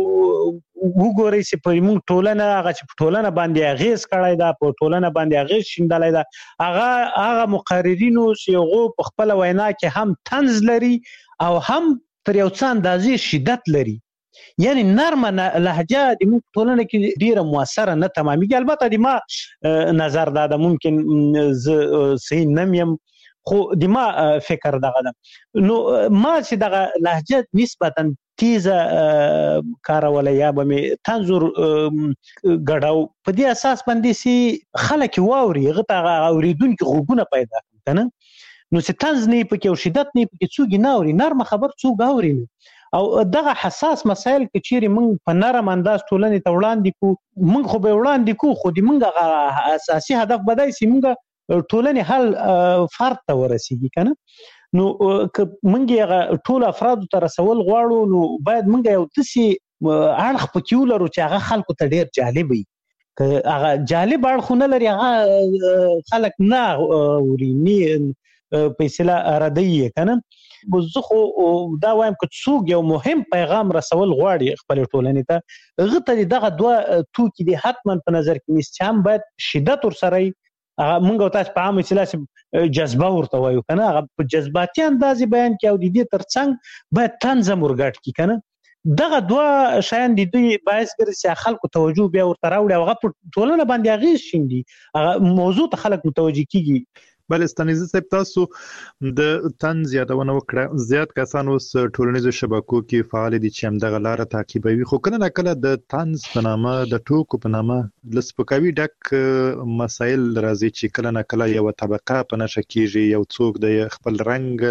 وګورئ چې په موږ ټولنه هغه چې په ټولنه باندې اغیز کړی دا، په ټولنه باندې اغیز شیندلای دا، هغه مقررینو چې هغه په خپل وینا کې هم طنز لري او هم تر یو څه اندازې شدت لري. یعنی نرمه لهجه د موږ ټولنه کې ډیره موثره نه تمامېږي. البته د ما نظر دا ممکن ز صحیح نمیم، خو د ما فکر دغه ده. نو ما چې دغه لهجه نسبتا تیزه کارولای یا به می تنظر غړاو په دې اساس باندې سي خلک واوري غته اوریدونکو غوګونه پیدا کنه. نو چې تنز نه پکې او شدت نه پکې څوګ نه اوري، نرمه خبر څوګ اوري. او دغه حساس مسایل کې چیرې موږ په نرم انداز ټولنې ته وړاندې کو، موږ خو به وړاندې کو، خو د موږ اساسي هدف بدای سي موږ ټولنې حل فرد ته ورسیږي کنه. نو که موږ هغه ټول افراد ته رسول غواړو نو باید موږ یو دسي اړخ پکې ولرو چې هغه خلکو ته ډیر جالب وي. که هغه جالب اړخ نه لري هغه خلک نه ورینی په اصطلاح ردی کنه. زه خو دا وایم که څوک یو مهم پیغام رسول غواړي خپل ټولنې ته، هغه ته دغه دوه توکي دي حتما په نظر کې نیسي چې هم باید شدت ورسره مونږ تاسو په عامه اصطلاح جذبه ورته وایو کنه، هغه په جذباتي اندازې بیان کوي او د دې ترڅنګ باید تنظیم ورګټ کی کنه. دغه دوه شیان د دوی باعث ګرځي چې خلکو توجه بیا ورته راوړي او هغه په ټولنه باندې اغیز شیندي، هغه موضوع ته خلک متوجه کیږي. بل استانیزه صاحب تاسو د طنز یادونه وکړه، زیات کسان اوس ټولنیزو شبکو کې فعال دي چې همدغه لاره تعقیبوي، خو کله نه کله د طنز په نامه د ټوکو په نامه لسپکاوي ډک مسایل راځي چې کله نه کله یو طبقه په نشه کیږي، یو څوک د خپل رنگ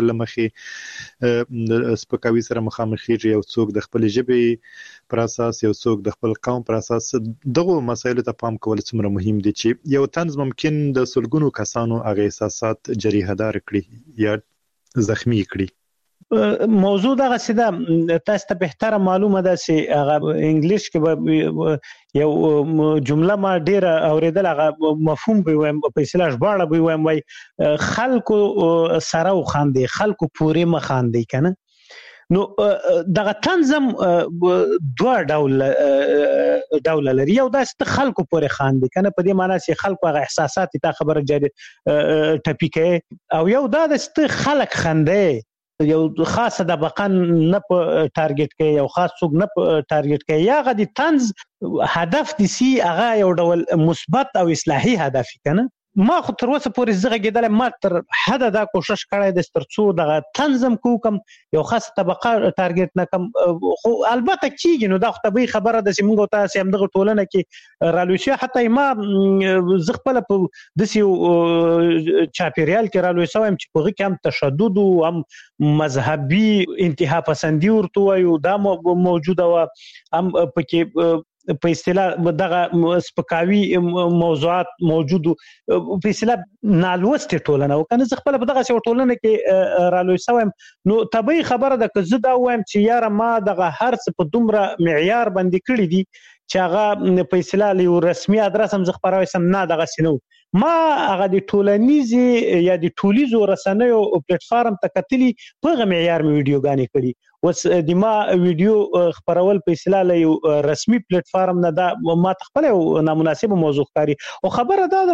لمخې د سپکاوي سره مخامخ کیږي، یو څوک د خپل ژبې پر اساس، یو څوک د خپل قوم پر اساس. دغه مسایل ته پام کول څومره مهم دي چې یو طنز ممکن د سلګونو کسانو هغه احساسات جریحه دار کړي یا زخمی کړي. موضوع دغه سده تاسو ته بهتره معلومه ده چې هغه انګلیش کې یو جمله ما ډیره اوریدل، هغه مفهوم به وایم په اصطلاح ژباړه به وایم وای خلکو سره وخاندي، خلکو پورې مخاندي کنه. نو دغه تنظیم دوه ډول ډول لري. یو داسې خلکو پورې خاندي کنه، په دې معنی چې خلکو هغه احساسات ته خبره جاري ټپی کوي، او یو داسې خلک خندي یو خاصه د بقان نه په ټارګټ کوي، یو خاص څوک نه په ټارګټ کوي، یا غدي طنز هدف دي سي هغه یو ډول مثبت او اصلاحي هدف کنه. ما خو تر اوسه پورې زغه کېدل، ما تر حد دا کوشش کړی د ترڅو د تنظیم کوم یو خاص طبقه ټارګټ نه کم، خو البته کیږي نو دا خو طبيعي خبره ده چې موږ تاسو هم دغه ټولنه کې رالوشي، حتی ما زغپل په دسي چاپیریال کې رالوشم چې په غي کې هم تشدد او هم مذهبي انتها پسندي ورته وایو دا موجوده و، هم پکې په اصطلاح دغه سپکاوي موضوعات موجود په اصطلاح نالوست ټولنه وکنه. زه خپل په دغه ټولنه کې رالوي سوم، نو طبيعي خبره ده که زه دا وایم چې یاره ما دغه هر څه په دومره معیار باندې کړی دي چې هغه په اصطلاح یو رسمي ادرس هم زه خبروي سم نه، دغه سينو ما هغه د ټولنیزي یا د ټولیزو رسنیو پلیټ فارم ته کتلی په معیار می ویډیوګانې کړي. وس د ما ویډیو خبرول په اصطلاح یو رسمي پلیټ فارم نه دا ما تخپل نامناسب موضوع کاری، او خبره ده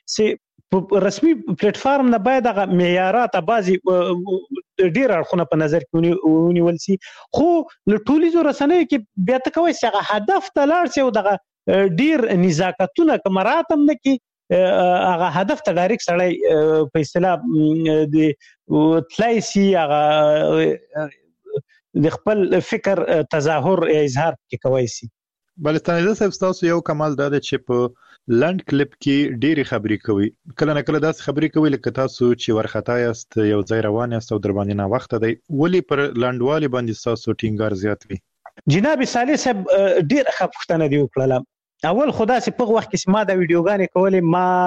چې رسمي پلیټ فارم نه باید هغه معیارات بعضي ډیر اړخونه په نظر کې ونیول سي، خو له ټولیزو رسنیو کې بیا ته کوي چې هغه هدف ته لاړ شي او دغه ډیر نزاکتونه کمراتم نه کې هغه هدف ته ډایرکټ سړی په اصطلاح د تلایسي هغه د خپل فکر تظاهر یا اظهار کې کوي سي. بلستاني صاحب تاسو یو کمال دا چې په لند کلیپ کې ډېری خبرې کوي، کله نه کله داس خبرې کوي لکه تاسو چې ورختا یاست یو ځای روان یاست او در باندې نه وخت دی، ولی پر لندوالي باندې تاسو ټینګار زیات وي؟ جناب صالح صاحب ډېر ښه پوښتنه دی وکړه. اول خدا سي په وخت کې ما دا ویډیوګانې کولې،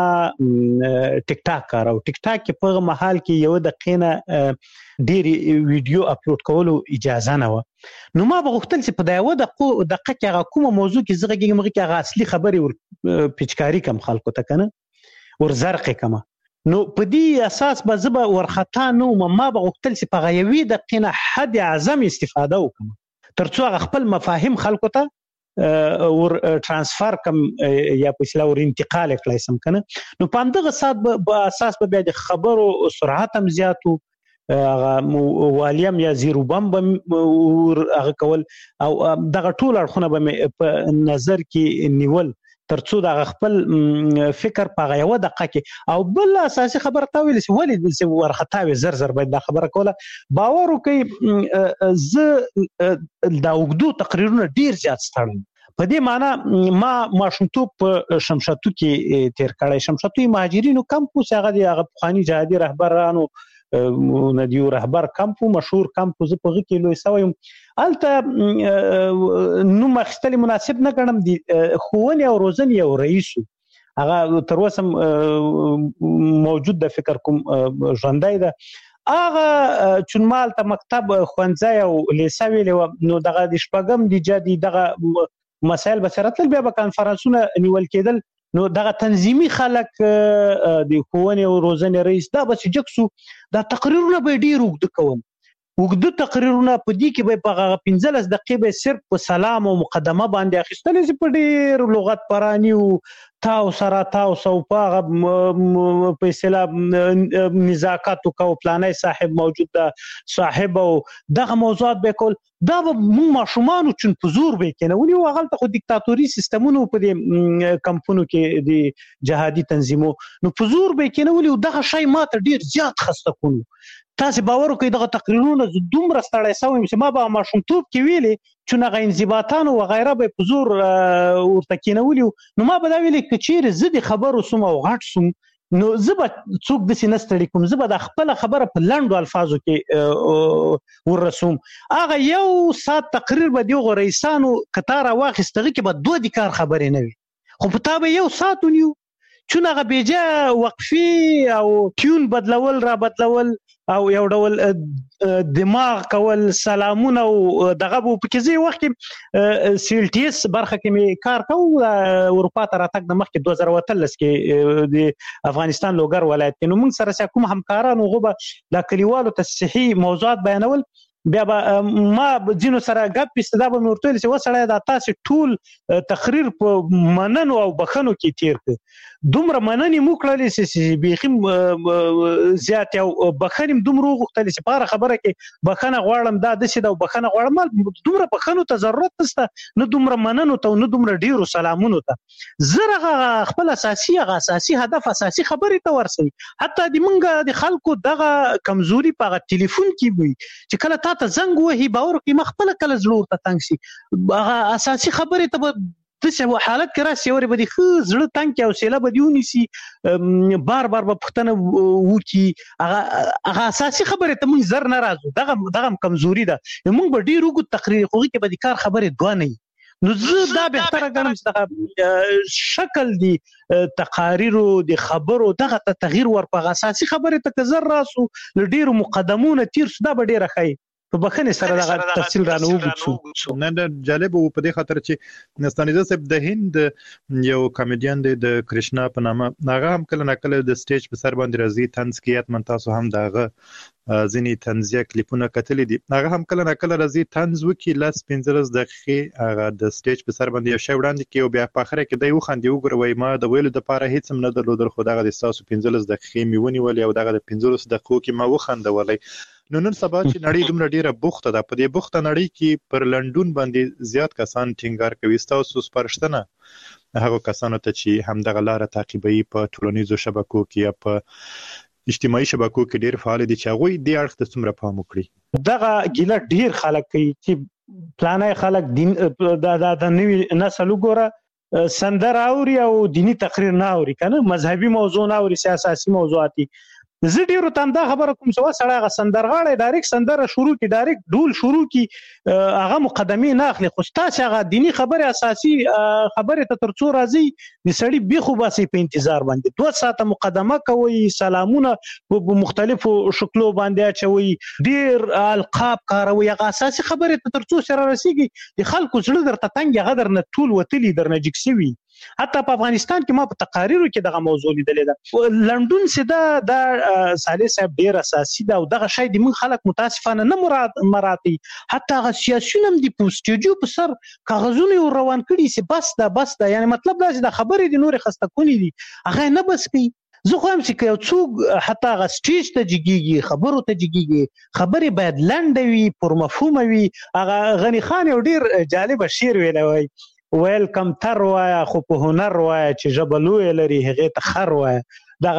ما ټیک ټاک کارو، ټیک ټاک کې په محل کې یو دقیقه ډېری ویډیو اپلوډ کولو اجازه نه و، نو ما بغوښتل چې په دا یو دقیقه کې هغه کومه موضوع کې زغه کې مګه کې هغه اصلي خبرې ور پچکاری کم خلکو ته کنه ور زرقې کما، نو په دې اساس به زبا ورختا نو ما بغوښتل چې په غیوي دقیقه حد اعظم استفاده وکم ترڅو هغه خپل مفاهیم خلکو ته ور ترانسفر کم یا په اصطلاح ور انتقال کړای سم کنه. نو په دغه سات په اساس به د خبرو سرعت هم زیاتو، والیم یا زیرو بم هغه کول، او دغه ټول اړخونه به په نظر کې نیول ترڅو د خپل فکر په یو دقیقه کې، او بل اساسي خبره تا ویل چې ولې ورختاوي زر زر باید دا خبره کوله باور وکي. ز دا وګدو تقریرونه ډیر زیات ستړم، په دې معنی ما ماشومتوب په شمشاتو کې تیر کړی. شمشاتو مهاجرینو کمپوس هغه پخوانی جهادي رهبرانو ندیو رهبر کمپو مشهور کمپو زه په کې لوي سویم الته نو مخستلی مناسب نه ګڼم دي. خوونی او روزنی او رئیس هغه تر اوسه موجود د فکر کوم ژوندای ده، هغه چونمال ته مکتب خوانځي او لیسا ویلو، نو دغه د شپږم د جدي دغه مسائل بصیرت بیا به کانفرنسونه نیول کېدل، نو دغه تنظیمي خلک د خوونی او روزنی رئیس دا بس جکسو دا تقریرونه به ډیر وګد کوم، وګد تقریرونه په دې کې به په 15 دقیقې به صرف په سلام او مقدمه باندې اخیستل چې په ډیر لغت پرانی او تاو سره تاو سو په په اصطلاح نزاکت او پلانای صاحب موجود ده صاحب او دغه موضوعات به کول، دا به موږ ماشومان چون پزور به کنه ونی وغلطه خو دیکتاتوري سیستمونو په دې کمپونو کې د جهادي تنظیمو نو پزور به کنه ولي دغه شی ماته ډیر زیات خسته کونو. تاسو باور وکړئ دغه تقریرونه دومره ستړی سوم چې ما به ماشومتوب کې ویلي چې هغه انضباطان او غیره به پزور ورته کینولي، نو ما به دا ویلي چې چیرې زه د خبرو سم او غټ سم نو زه به څوک داسې نه ستړي کوم، زه به د خپله خبره په لنډو الفاظو کې ورسوم. هغه یو ساعت تقریر به د هغو رئیسانو کتار واخیست، هغې کې به 2 د کار خبرې نه وي، خو په تا به یو ساعت ونیو چون هغه بیجا وقفي او تیون بدلول را بدلول او یو ډول دماغ کول سلامونه او دغه په کیږي وخت کې سی ال ټي اس برخه کې می کار کوم اروپا ته راتګ د مخ کې 2013 کې د افغانستان لوګر ولایت کې نو موږ سره کوم همکارانو غوبه د کلیوالو تصحیح موضوعات بیانول بیا ما جنو سره غپ استدا به ورته لسه وسړی دا تاسو ټول تقریر په مننو او بخنو کې تیر کړ دومره مننې موکړلې چې بيخي زیات او بخنیم دومره غوښتل چې پاره خبره کې بخنه غواړم دا د سیده بخنه غواړم دومره بخنو ته ضرورت نشته نه دومره مننو ته نه دومره ډیرو سلامونو ته زره خپل اساسي هدف اساسي خبرې ته ورسي حتی د منګه د خلکو دغه کمزوري په ټلیفون کې وي چې کله ته زنګ وهي باور کې مخبل کله زړه ته تنګ شي هغه اساسي خبره ته د څه حالت کې راسي اوري بده خو زړه تنګ او سیله بدیونی سي بار په پښتنه وکی هغه اساسي خبره ته مونږ زر ناراضو دغه کمزوري ده مونږ به ډیر وګ تقریر خوږي کې به کار خبره دوه نه نو زه دا بهتره ګڼم چې شکل دی تقاریرو د خبرو دغه تغییر ورپغه اساسي خبره ته زر راسو ډیر مقدمونه تیر سودا به ډیر خای په بخنه سره دغه تفصیل رانه وګورئ نه جالب وو په دې خاطر چې نستانیزه صاحب د هند یو کامیډین د کرشنا په نامه هغه هم کله نکله د سټیج په سر باندې راځي طنز کیات من تاسو هم دغه ځینی طنزیه کلیپونه کتلې دي هغه هم کله نکله راځي طنز وکي لاس 15 دقیقې هغه د سټیج په سر باندې یو شی وړاندې کوي او بیا په اخر کې دی وخندي وګوروي ما د ویلو د پاره هیڅ هم نه درلودل خو دغه د تاسو 15 دقیقې میونی ولې او دغه د 15 دقیقو کې ما وخندولې نن سبا چې نړۍ دومره ډیره بوخته ده په دې بوخته نړۍ کې پر لندن باندې زیات کسان ټینګار کوي تاسو سپارښتنه هغه کسانو ته چې هم دغه لار تعقیبوي په ټولنیزو شبکو کې یا په اجتماعي شبکو کې ډیر فعال دي چې هغه دې اړخ ته څومره پام وکړي دغه ګیله ډیر خلک کوي چې پلانای خلک دین د نوې نسل وګوره سندر اوري او دینی تقریر نه اوري کنه مذهبي موضوع نه اوري سیاسي موضوعاتي زه ډیرو تم دا خبره کوم څه سړی غ سندرغاړي ډایرکټ سندره شروع کی ډایرکټ ډول شروع کی هغه مقدمه نه اخلي خو تاسو هغه دینی خبره اساسي خبره ته ترڅو راځي د سړی بيخو باسي په انتظار باندې 2 ساعته مقدمه کوي سلامونه په مختلفو شکلو باندې اچوي ډیر القاب کاروي هغه اساسي خبره ته ترڅو سره رسیږي د خلکو زړه درته تنګ غدر نه ټول وتلی درنه جکسوي حتی په افغانستان کې ما په تقاریرو کې دغه موضوع لیدلې ده لندن سده د صالح صاحب ډیر اساسي ده او دغه شی د من خلک متاسفانه نه مراتي حتی هغه سیاسيون د پوسټیجو په سر کاغذونه روان کړي سي بس ده یعنی مطلب دا چې د خبرې د نور خسته کونی دي هغه نه بس کوي زه خو هم چې یو څوک حتی هغه سټیج ته جګیږي خبرو ته جګیږي خبرې باید لنډوي پر مفهوم وي هغه غنی خان یو ډیر جالب شعر ویلوي ویلکم تر وایا خو په هنر وایا چې جبلو لري هغه ته خر وایا دا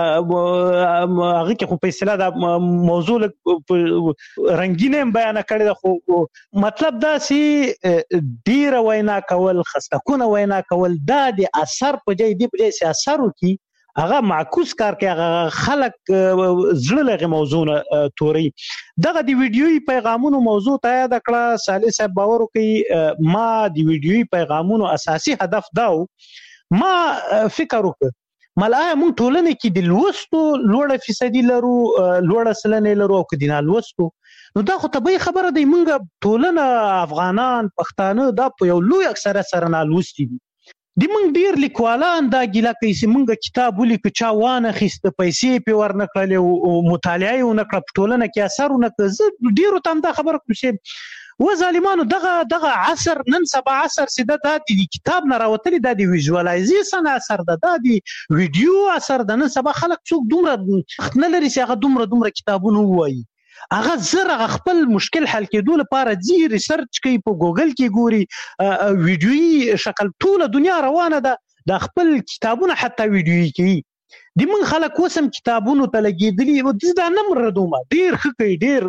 هغه کې خو په اصطلاح دا موضوع رنگینه بیان کړی دا خو مطلب دا چې ډیر وینا کول خستکونه وینا کول دا د اثر په ځای دی په ځای اثر وکي هغه معکوس کار کوي هغه خلک زړه لغه موضوع توري دغه دی ویډیوي پیغامونو موضوع ته یاد کړه صالح صاحب باور کوي ما دی ویډیوي پیغامونو اساسي هدف داو ما فکر وکړ ملای مون ټولنه کې د لوستو لوړه فیصدي لرو لوړه سلنه لرو او کدي نه لوستو نو دا خو طبيعي خبره دی مونږ ټولنه افغانان پښتانه دا په یو لوی اکثره سره نه لوستي دي د مونږ ډیر لیکوالان دا ګیله کوي چې مونږ کتاب ولیکو چا وانه خسته پیسې په ورنکړل او مطالعه یې ونکړه په ټولنه کې اثر ونکړه ډیرو تم دا خبره کوم چې و ظالمانو دغه عصر نن سبا عصر سده د کتاب نه راوتلی د ویژوالایزیشن اثر د ویډیو اثر د نن سبا خلک څوک دومره نه لري چې هغه دومره کتابونه وایي هغه زره خپل مشکل حل کېدو لپاره ځي ریسرچ کوي په ګوګل کې ګوري ویډیوي شکل ټول دنیا روانه ده د خپل کتابونه حتی ویډیوي کوي د من خلک وسم کتابونو ته لګیدلی و د دا نمبر ردومه ډیر خکې ډیر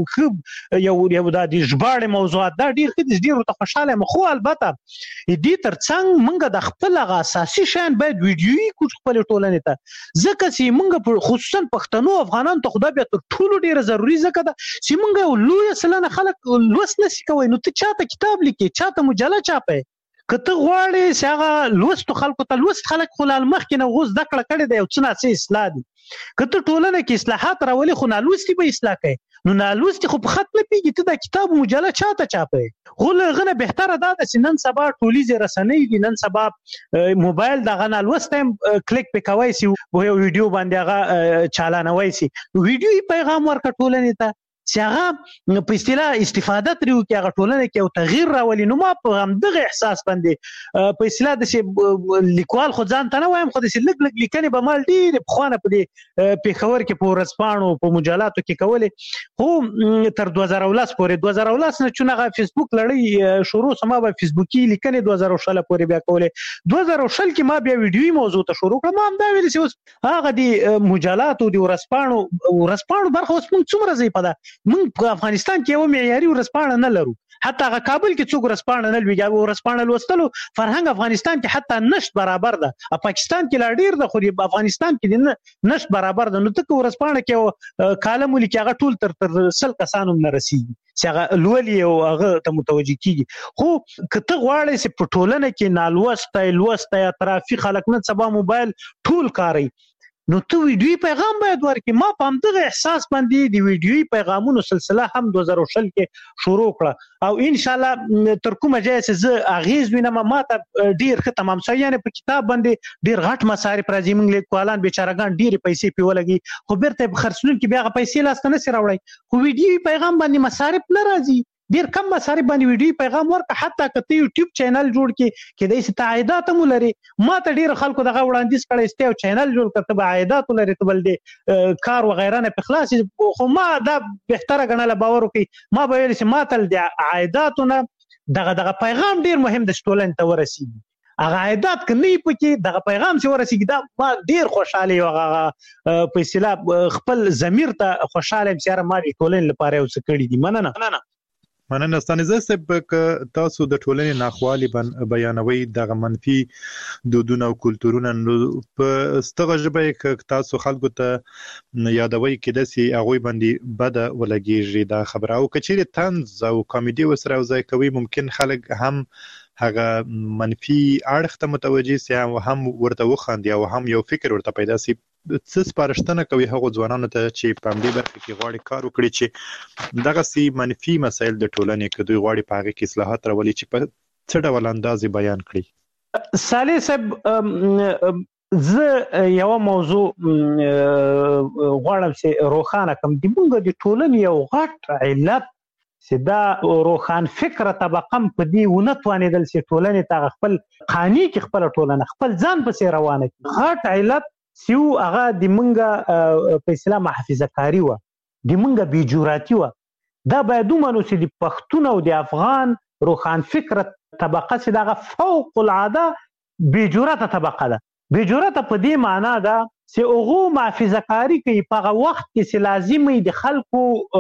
خب یو د ژباړې موضوعات دا ډیر خدي ډیر ته خوشاله مخو البته دې ترڅنګ منګه د خپل اساسي شان باید ویډیوي کو خپل ټولنې ته ځکه چې منګه خصوصا پښتنو افغانان ته خدای بیا تر ټولو ډیر ضروری ځکه دا چې منګه لوی سلنه خلک لوست نشي کوي نو ته چاته کتاب لیکي چاته مجله چاپه کته غواړي چې هغه لوست خلکو ته لوست خلک خلال مخ کې نه غوز دکړه کړي دی او څه نه اصلاح دي کته ټولنه کې اصلاحات راولي خو نه لوستي به اصلاح کوي نو نه لوستي خو په خط نه پیږي ته د کتاب مجله چاته چاپه خو لغنه بهتره ده چې نن سبا ټولیز رسنۍ دي نن سبا موبایل د غنا لوست کلیک پکوي سي یو ویډیو باندې هغه چالانوي سي ویډیو پیغام ورکړ ټولنه ته چې هغه په اصطلاح استفاده ترې وکړي، هغه ټولنه کې یو تغییر راولي. نو ما په همدغه احساس باندې په اصطلاح داسې لیکوال خو ځان ته نه وایم، خو داسې لږ لږ لیکنې به ما ډېرې پخوانه په دې پېښور کې په ورځپاڼو په مجلاتو کې کولې، خو تر 2010 پورې 2010 نه چې هغه فیسبوک لړۍ شروع سم به فیسبوکي لیکنې 2010 پورې بیا کولې. 2010 کې ما بیا ویډیوي موضوع ته شروع کړم. ما هم دا ویل چې اوس هغه د مجلاتو د ورځپاڼو برخه اوس موږ څومره ځای په ده، موږ په افغانستان کې یو معیاري ورځپاڼه نه لرو. حتی هغه کابل کې څوک ورځپاڼه نه لوي، ورځپاڼه لوستلو فرهنګ افغانستان کې حتی نشت برابر ده. پاکستان کې لا ډیر ده، خو د افغانستان کې نشت برابر ده. نو ته ورځپاڼه کې کالم ولیکي، هغه ټول تر 100 کسانو نه رسیږي چې هغه لولي او هغه ته متوجي کیږي. خو کته غواړي چې په ټولنه کې نالوسته اطرافي خلک نن سبا موبایل ټول کاروي، نو ته ویډیوي پیغام باید ورکړي. ما په همدغه احساس باندې د ویډیوي پیغامونو سلسله هم 2010 کې شروع کړه، او ان شاء الله تر کومه ځای چې زه اغیز وینم ما ته ډیر ښه تمام شي. یعنی په کتاب باندې ډیر غټ مصارف راځي، موږ لیکوالان بیچارهګان ډیر پیسې پیولګي، خو بیرته خرڅون کې بیا پیسې لاس نه سي راوړي. خو ویډیوي پیغام باندې مصارف نه راځي، ډیر کم مصارف باندې ویډیو پیغام ورکړه. حتی کته یوټیوب چینل جوړ کې د ایست عائدات هم لري. ما ته ډیر خلکو دغه وړاندیز کړی چې یو چینل جوړ کړه ته عائدات لري، ته بل دې کار و غیره نه په خلاص. خو ما دا بهتره غنله باور وکي. ما به ویل چې ما تل د عائداتونه دغه پیغام ډیر مهم د ټولنې ته ورسیږي. هغه عائدات کني پکې دغه پیغام چې ورسیږي دا ما ډیر خوشاله یو. هغه په اصطلاح خپل ضمیر ته خوشاله یم چې ما د ټولنې لپاره یو څه کړی دي. مننه ستانیزه صاحب، تاسو د ټولنې ناخوالي بیانوي، دغه منفي دودونه او کلتورونه په ستغه ژبه کې تاسو خلکو ته یادوي کې داسي هغه باندې بده ولګيږي دا خبره، او کچېره طنز او کامیډي وسره وځي کوي، ممکن خلک هم هغه منفي اړخ ته متوجي سي او هم ورته وخاندي او هم یو فکر ورته پیدا سي. څه سپارښتنه کوي هغه ځوانانو ته چې په دې برخه کې غواړي کار وکړي چې دغه سي منفي مسایل د ټولنې کې دوی غواړي په هغه کې اصلاحات راولي چې په څه ډول انداز بیان کړي؟ صالح صاحب، زه یو موضوع غواړم چې روښانه کړم. د موږ د ټولنې یو غټ علت چې دا روښان فکر طبقه په دې ونه توانېدل چې ټولنې ته خپل قانوني کې خپل ټولنه خپل ځان پسې روانه کړي. غټ علت سیو هغه د منګه په اصطلاح محافظه کاری و، د منګه بیجوراتی و. دا باید ومنو چې د پښتون او د افغان روښان فکر طبقه چې دغه فوق العاده بیجوراته طبقه ده. بیجوراته په دې معنا ده چې هغه محافظه کاری کوي په هغه وخت کې چې لازمي د خلکو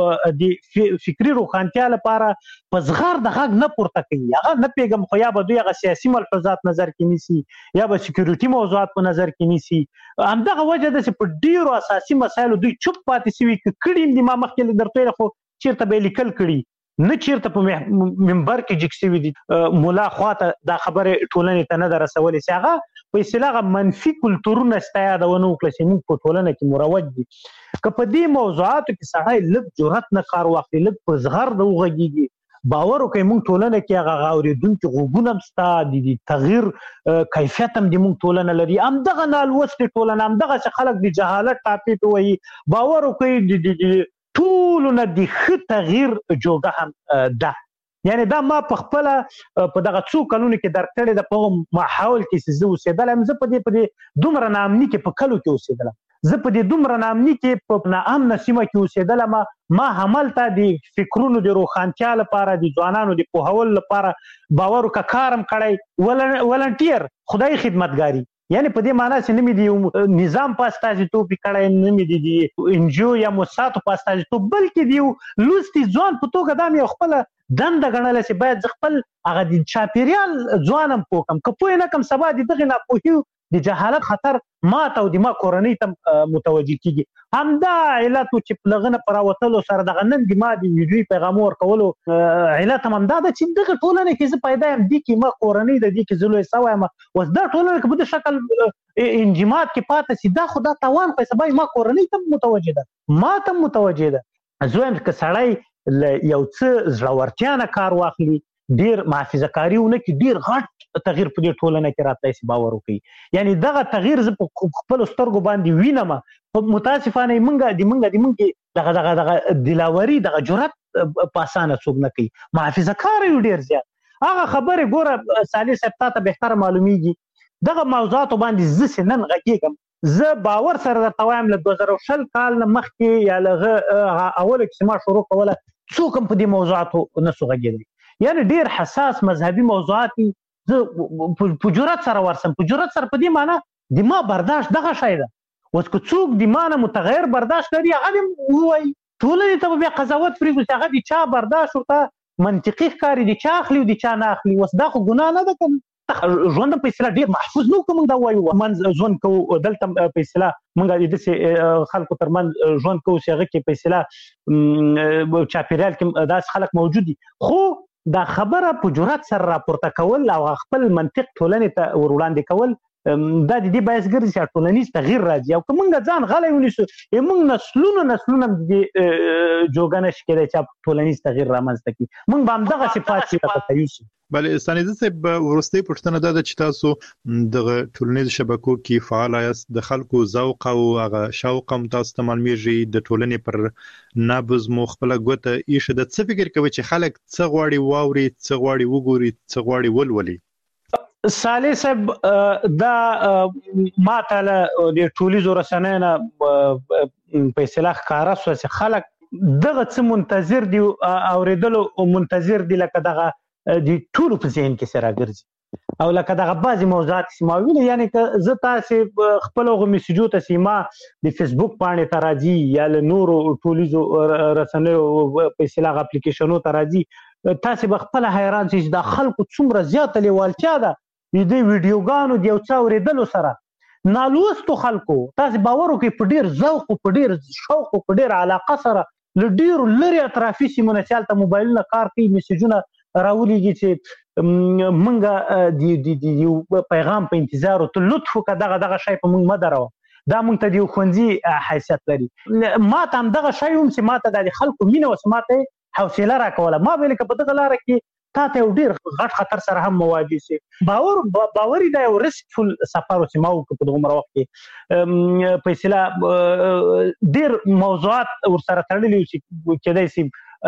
د فکری روښانتیا لپاره په زغر د غږ نه پورته کوي. هغه نه پیغام خو یا به دوی هغه سیاسي ملحوظات نظر کې نیسي یا به سکیورټي موضوعات په نظر کې نیسي. همدغه وجه ده چې په ډیرو اساسي مسایلو دوی چوپ پاتې شوي. کړي د ما مخکې درته خو چیرته به لیکل کړي نه چیرته په منبر کې جکسوي دي مولا خواته دا خبره ټولنې ته نه درسولې چې هغه په اصطلاح منفي کلتورونه استیادونه وکړي چې موږ په ټولنه کې مروج دي. که په دې موضوعاتو کې سړی لږ جرأت نه کار واخلي، لږ په زغر د وغږیږي، باور وکړئ موږ ټولنه کې هغه اورېدونکي غوږونه هم شته، د تغییر کیفیت هم د موږ ټولنه لري. همدغه نالوستې ټولنه، همدغه خلک د جهالت ټاپې ته وایي، باور وکړئ د ټولو نه د ښه تغییر جوګه هم ده. یعنی دا ما په خپل په دغه څو کلونو کې درک کړی د په ماحول کې چې زه اوسېدلم. زه په دې دومره ناامني کې په کلو کې اوسېدلم، زه په دې دومره ناامني کې په ناامنه سیمه کې اوسېدلم. ما هملته د فکرونو د روښانتیا لپاره، د ځوانانو د پوهولو لپاره باور وکړه، کار هم کړی، ولنټیر خدای خدمتګاري. یعنی په دې معنی چې نه مې د نظام په استازیتوب کړی، نه مې د انجیو یا موسساتو په استازیتوب، بلکې د یو لوستي ځوان په توګه دا مې خپله دنده ګڼله چې باید زه خپل هغه د چاپېریال ځوان هم پوه کړم. که پوه نه کړم سبا د دغې ناپوهي د جهالت خطر ما ته او د ما کورنۍ ته متوجه کیږي. همدا علت و چې په لغنه پر راوتلو سره دغه نن د ما د ویډیوي پیغامو ورکولو علت هم همدا ده چې دغه ټولنه کې زه پیدا یم، دې کې ما کورنۍ ده، دې کې زه لوی سوی یم. اوس دا ټولنه که په دې شکل انجماد کې پاتې شي، دا خو دا تاوان کوي. سبا ما کورنۍ ته متوجه ده، ما ته متوجه ده. زه وایم که سړی یو څه زړورتیا نه کار واخلي، ډیر محافظه کاری ونه کې، ډیر غټ تغییر په دې ټولنه کې راتلی شي. باور وکړي یعنی دغه تغییر زه په خپل سترګو باندې وینم. متاسفانه موږ دغه دلاوري دغه جرأت په اسانه څوک نه کوي. محافظه کار یو ډیر زیات. هغه خبره ګوره صالح صاحب ته به تر معلومیږي دغه موضوعات باندې زه نن غږیږم. زه باور سره درته وایم له 2020 کال نه مخکې یا لغه اوله کې ما شروع کوله څوک هم په دې موضوعاتو نه سو غږیدل. یعنی ډیر حساس مذهبي موضوعات زه په جرأت سره ورسم. په جرأت سره په دې معنی د ما برداشت دغه شی ده. اوس که څوک د ما نه متغیر برداشت لري هغه وایي ټولنې ته بیا قضاوت پرېږدو چې هغه د چا برداشت ورته منطقي ښکاري د چا اخلي او د چا نه اخلي. اوس دا خو ګناه نه ده که ژوند په اصطلاح ډېر محفوظ نه که موږ دا وایو منځ ژوند کوو دلته په اصطلاح موږ د داسې خلکو ترمنځ ژوند کوو چې هغه کې په اصطلاح چاپېریال کې داسې خلک موجود دي. خو دا خبره په جرأت سره راپورته کول او خپل منطق ټولنې ته ور وړاندې کول دا د دې باعث ګرځي چې ټولنیز تغییر راځي. او که موږ ځان غلی ونیسو موږ نسلونه د جوګه نشي کېدای چې ټولنیز تغییر رامنځته کړي. موږ به همدغه صفات چې یوسو. بله ستانیزه صاحب وروستۍ پوښتنه دا ده چې تاسو دغه ټولنیزو شبکو کې فعال یاست. د خلکو ذوق او هغه شوق هم تاسو ته معلومیږي. د ټولنې پر نبض مو خپله ګوته ایښې ده. څه فکر کوئ چې خلک څه غواړي واوري، څه غواړي وګوري، څه غواړي ولولي؟ صالح صاحب دا ما ته له د ټولنیزو رسنیو نه په اصطلاح ښکاره شوه چې خلک دغه څه منتظر دي اورېدلو منتظر دي لکه دغه د ټولو په ذهن کې سره ګرځي او لکه دغه بعضې موضوعات چې ما ویلي. یعنې که زه تاسې خپل هغو میسیجو ته چې ما د فیسبوک پاڼې ته راځي یا له نورو ټولنیزو رسنیو په اصطلاح اپلیکیشنو ته راځي تاسې به خپله حیران شئ چې دا خلکو څومره زیاته لیوالتیا ده د دې ویډیوګانو د یو څه اورېدلو سره. نالوستو خلکو تاسې باور وکړئ په ډېر ذوق او په ډېر شوق او په ډېر علاقه سره له ډېرو لرې اطرافي سیمو نه چې هلته موبایلونه کار کوي میسیجونه راولیږي چې موږ د یو پیغام په انتظار او ته لطف وکړه دغه شی په موږ مه دروه. دا موږ ته د یو ښوونځي حیثیت لري. ما ته همدغه شی هم چې ما ته د خلکو مینه اوس ما ته حوصله راکوله. ما ویل که په دغه لاره کې تا ته یو ډېر غټ خطر سره هم مواجه سي. باوري دا یو ریسکفل سفر و چې ما وکړ په دغه وخت کې په اصطلاح ډېر موضوعات ورسره تړلي وو چې کېدای سي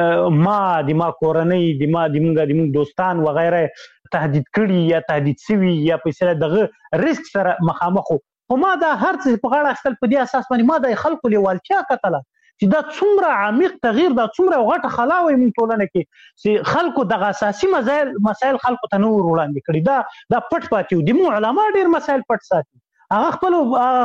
ما کورنۍ د موږ دوستان وغیره تهدید کړي یا تهدید سوي یا په اصطلاح دغه ریسک سره مخامخ وو. خو ما دا هر څه په غاړه اخیستل په دې اساس باندې ما د خلکو لیوالتیا کتله چې دا څومره عمیق تغییر دا څومره غټه خلا وي موږ ټولنه کې چې خلکو دغه اساسي مسایل خلکو ته نور وړاندې کړي. دا پټ پاتې دي. موږ علما ډېر مسایل پټ ساتي. هغه خپل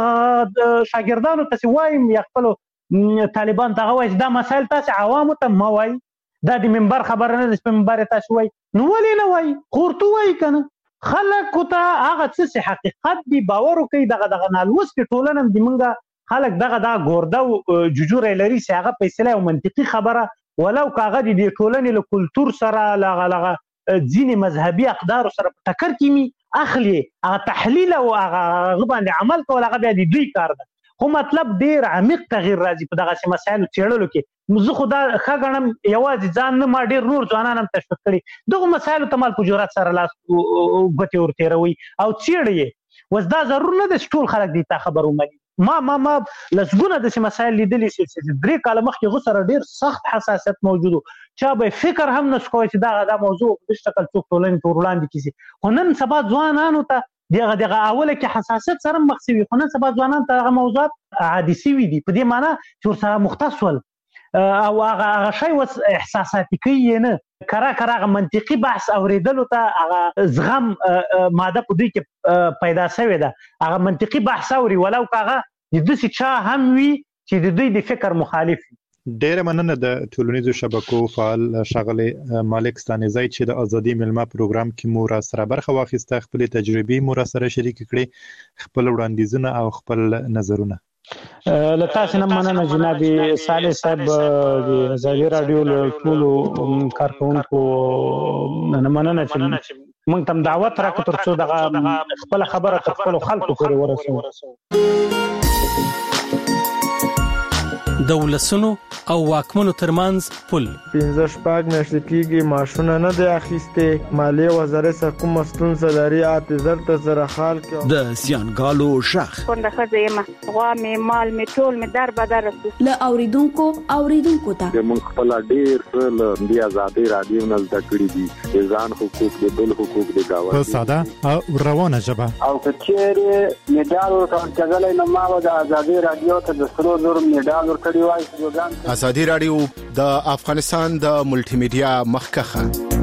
شاګردانو ته وایم یا خپل طالبان ته وایي دا مسایل تاسو عوامو ته ما وایي. دا د منبر خبره نه ده چې په منبر تاسو وایي نو ولې نه وایي خورته وایي کنه خلکو ته هغه څه حقیقت دی باور وکړي. دغه نالوستې ټولنه د موږ خلک دغه ګورده او جوجوره لري چې هغه په اصطلاح او منطقي خبره ولو که هغه د ټولنې له کلتور سره لغه ځینې مذهبي اقدارو سره په ټکر کې می اخلي هغه تحلیل او هغه باندې عمل کول هغه بیا د دوی کار ده. خو مطلب ډیر عمیق تغییر راځي په دغه مسایلو څېړلو کې. زه خو دا ښه ګڼم یوازې ځان نه ما ډېر نور ځوانان هم تشویق کړي دغو مسایلو ته مال په جرأت سره لاس ګوتې ورتېروي او څېړي یې. اوس دا ضرور نه ده چې ټول خلک دې ته خبر ومني. ما لسګونه داسې مسایل لیدلي چې 3 کاله مخکې هغو سره ډېر سخت حساسیت موجود و. چا به فکر هم نه شو کوی چې دا موضوع په دې شکل څوک ټولنې ته ور وړاندې کړي. خو نن سبا ځوانانو ته دغه اوله کې حساسیت سره مخ شوي خو نن سبا ځوانان ته هغه موضوعات عادي شوي دي په دې معنی چې ورسره مختص ول او هغه شی اوس احساساتي کوي نه کره هغه منطقي بحث اورېدلو ته هغه زغم ماده په دوی کې پیدا شوې ده. هغه منطقي بحث اوري ولو که هغه د داسې چا هم وي چې د دوی د فکر مخالف وي. ډیره مننه د ټولنیزو شبکو فعال ښاغلی مالک ستانیزی چې د ازادي میلمه پروګرام کې مو راسره برخه واخیسته خپلې تجربې مو راسره شریکې کړې خپل وړاندیزونه او خپل نظرونه. له تاسو نه مننه جناب صالح صاحب د ازادي رادیو له ټولو کارکونکو نه مننه چې موږ ته دعوت راکړه ترڅو دغه خپل خبره تر خپل خلکو پورې ورسوو. د ولسونو او واکمنو ترمنځ پل 15 میاشتې کېږي ماشونه نه دی اخیسته مالیه وزارت څخه کوم ستونزه لري اته زر سره حال کې د سیانګالو شخ څنګه خزه ما غوا می مال می ټول می در بدر ل اوریدونکو ته موږ خپل ډیر ل دی آزادي رادیو نه زده کړی دي ځان حقوق د بل حقوق د گاوه په ساده او روانه ژبه او کچېره میډال ورکړل نه ما د آزادي رادیو ته د سرو زر میډال ورکړی وای. آزادي رادیو د افغانستان د ملټي میډیا مخکخه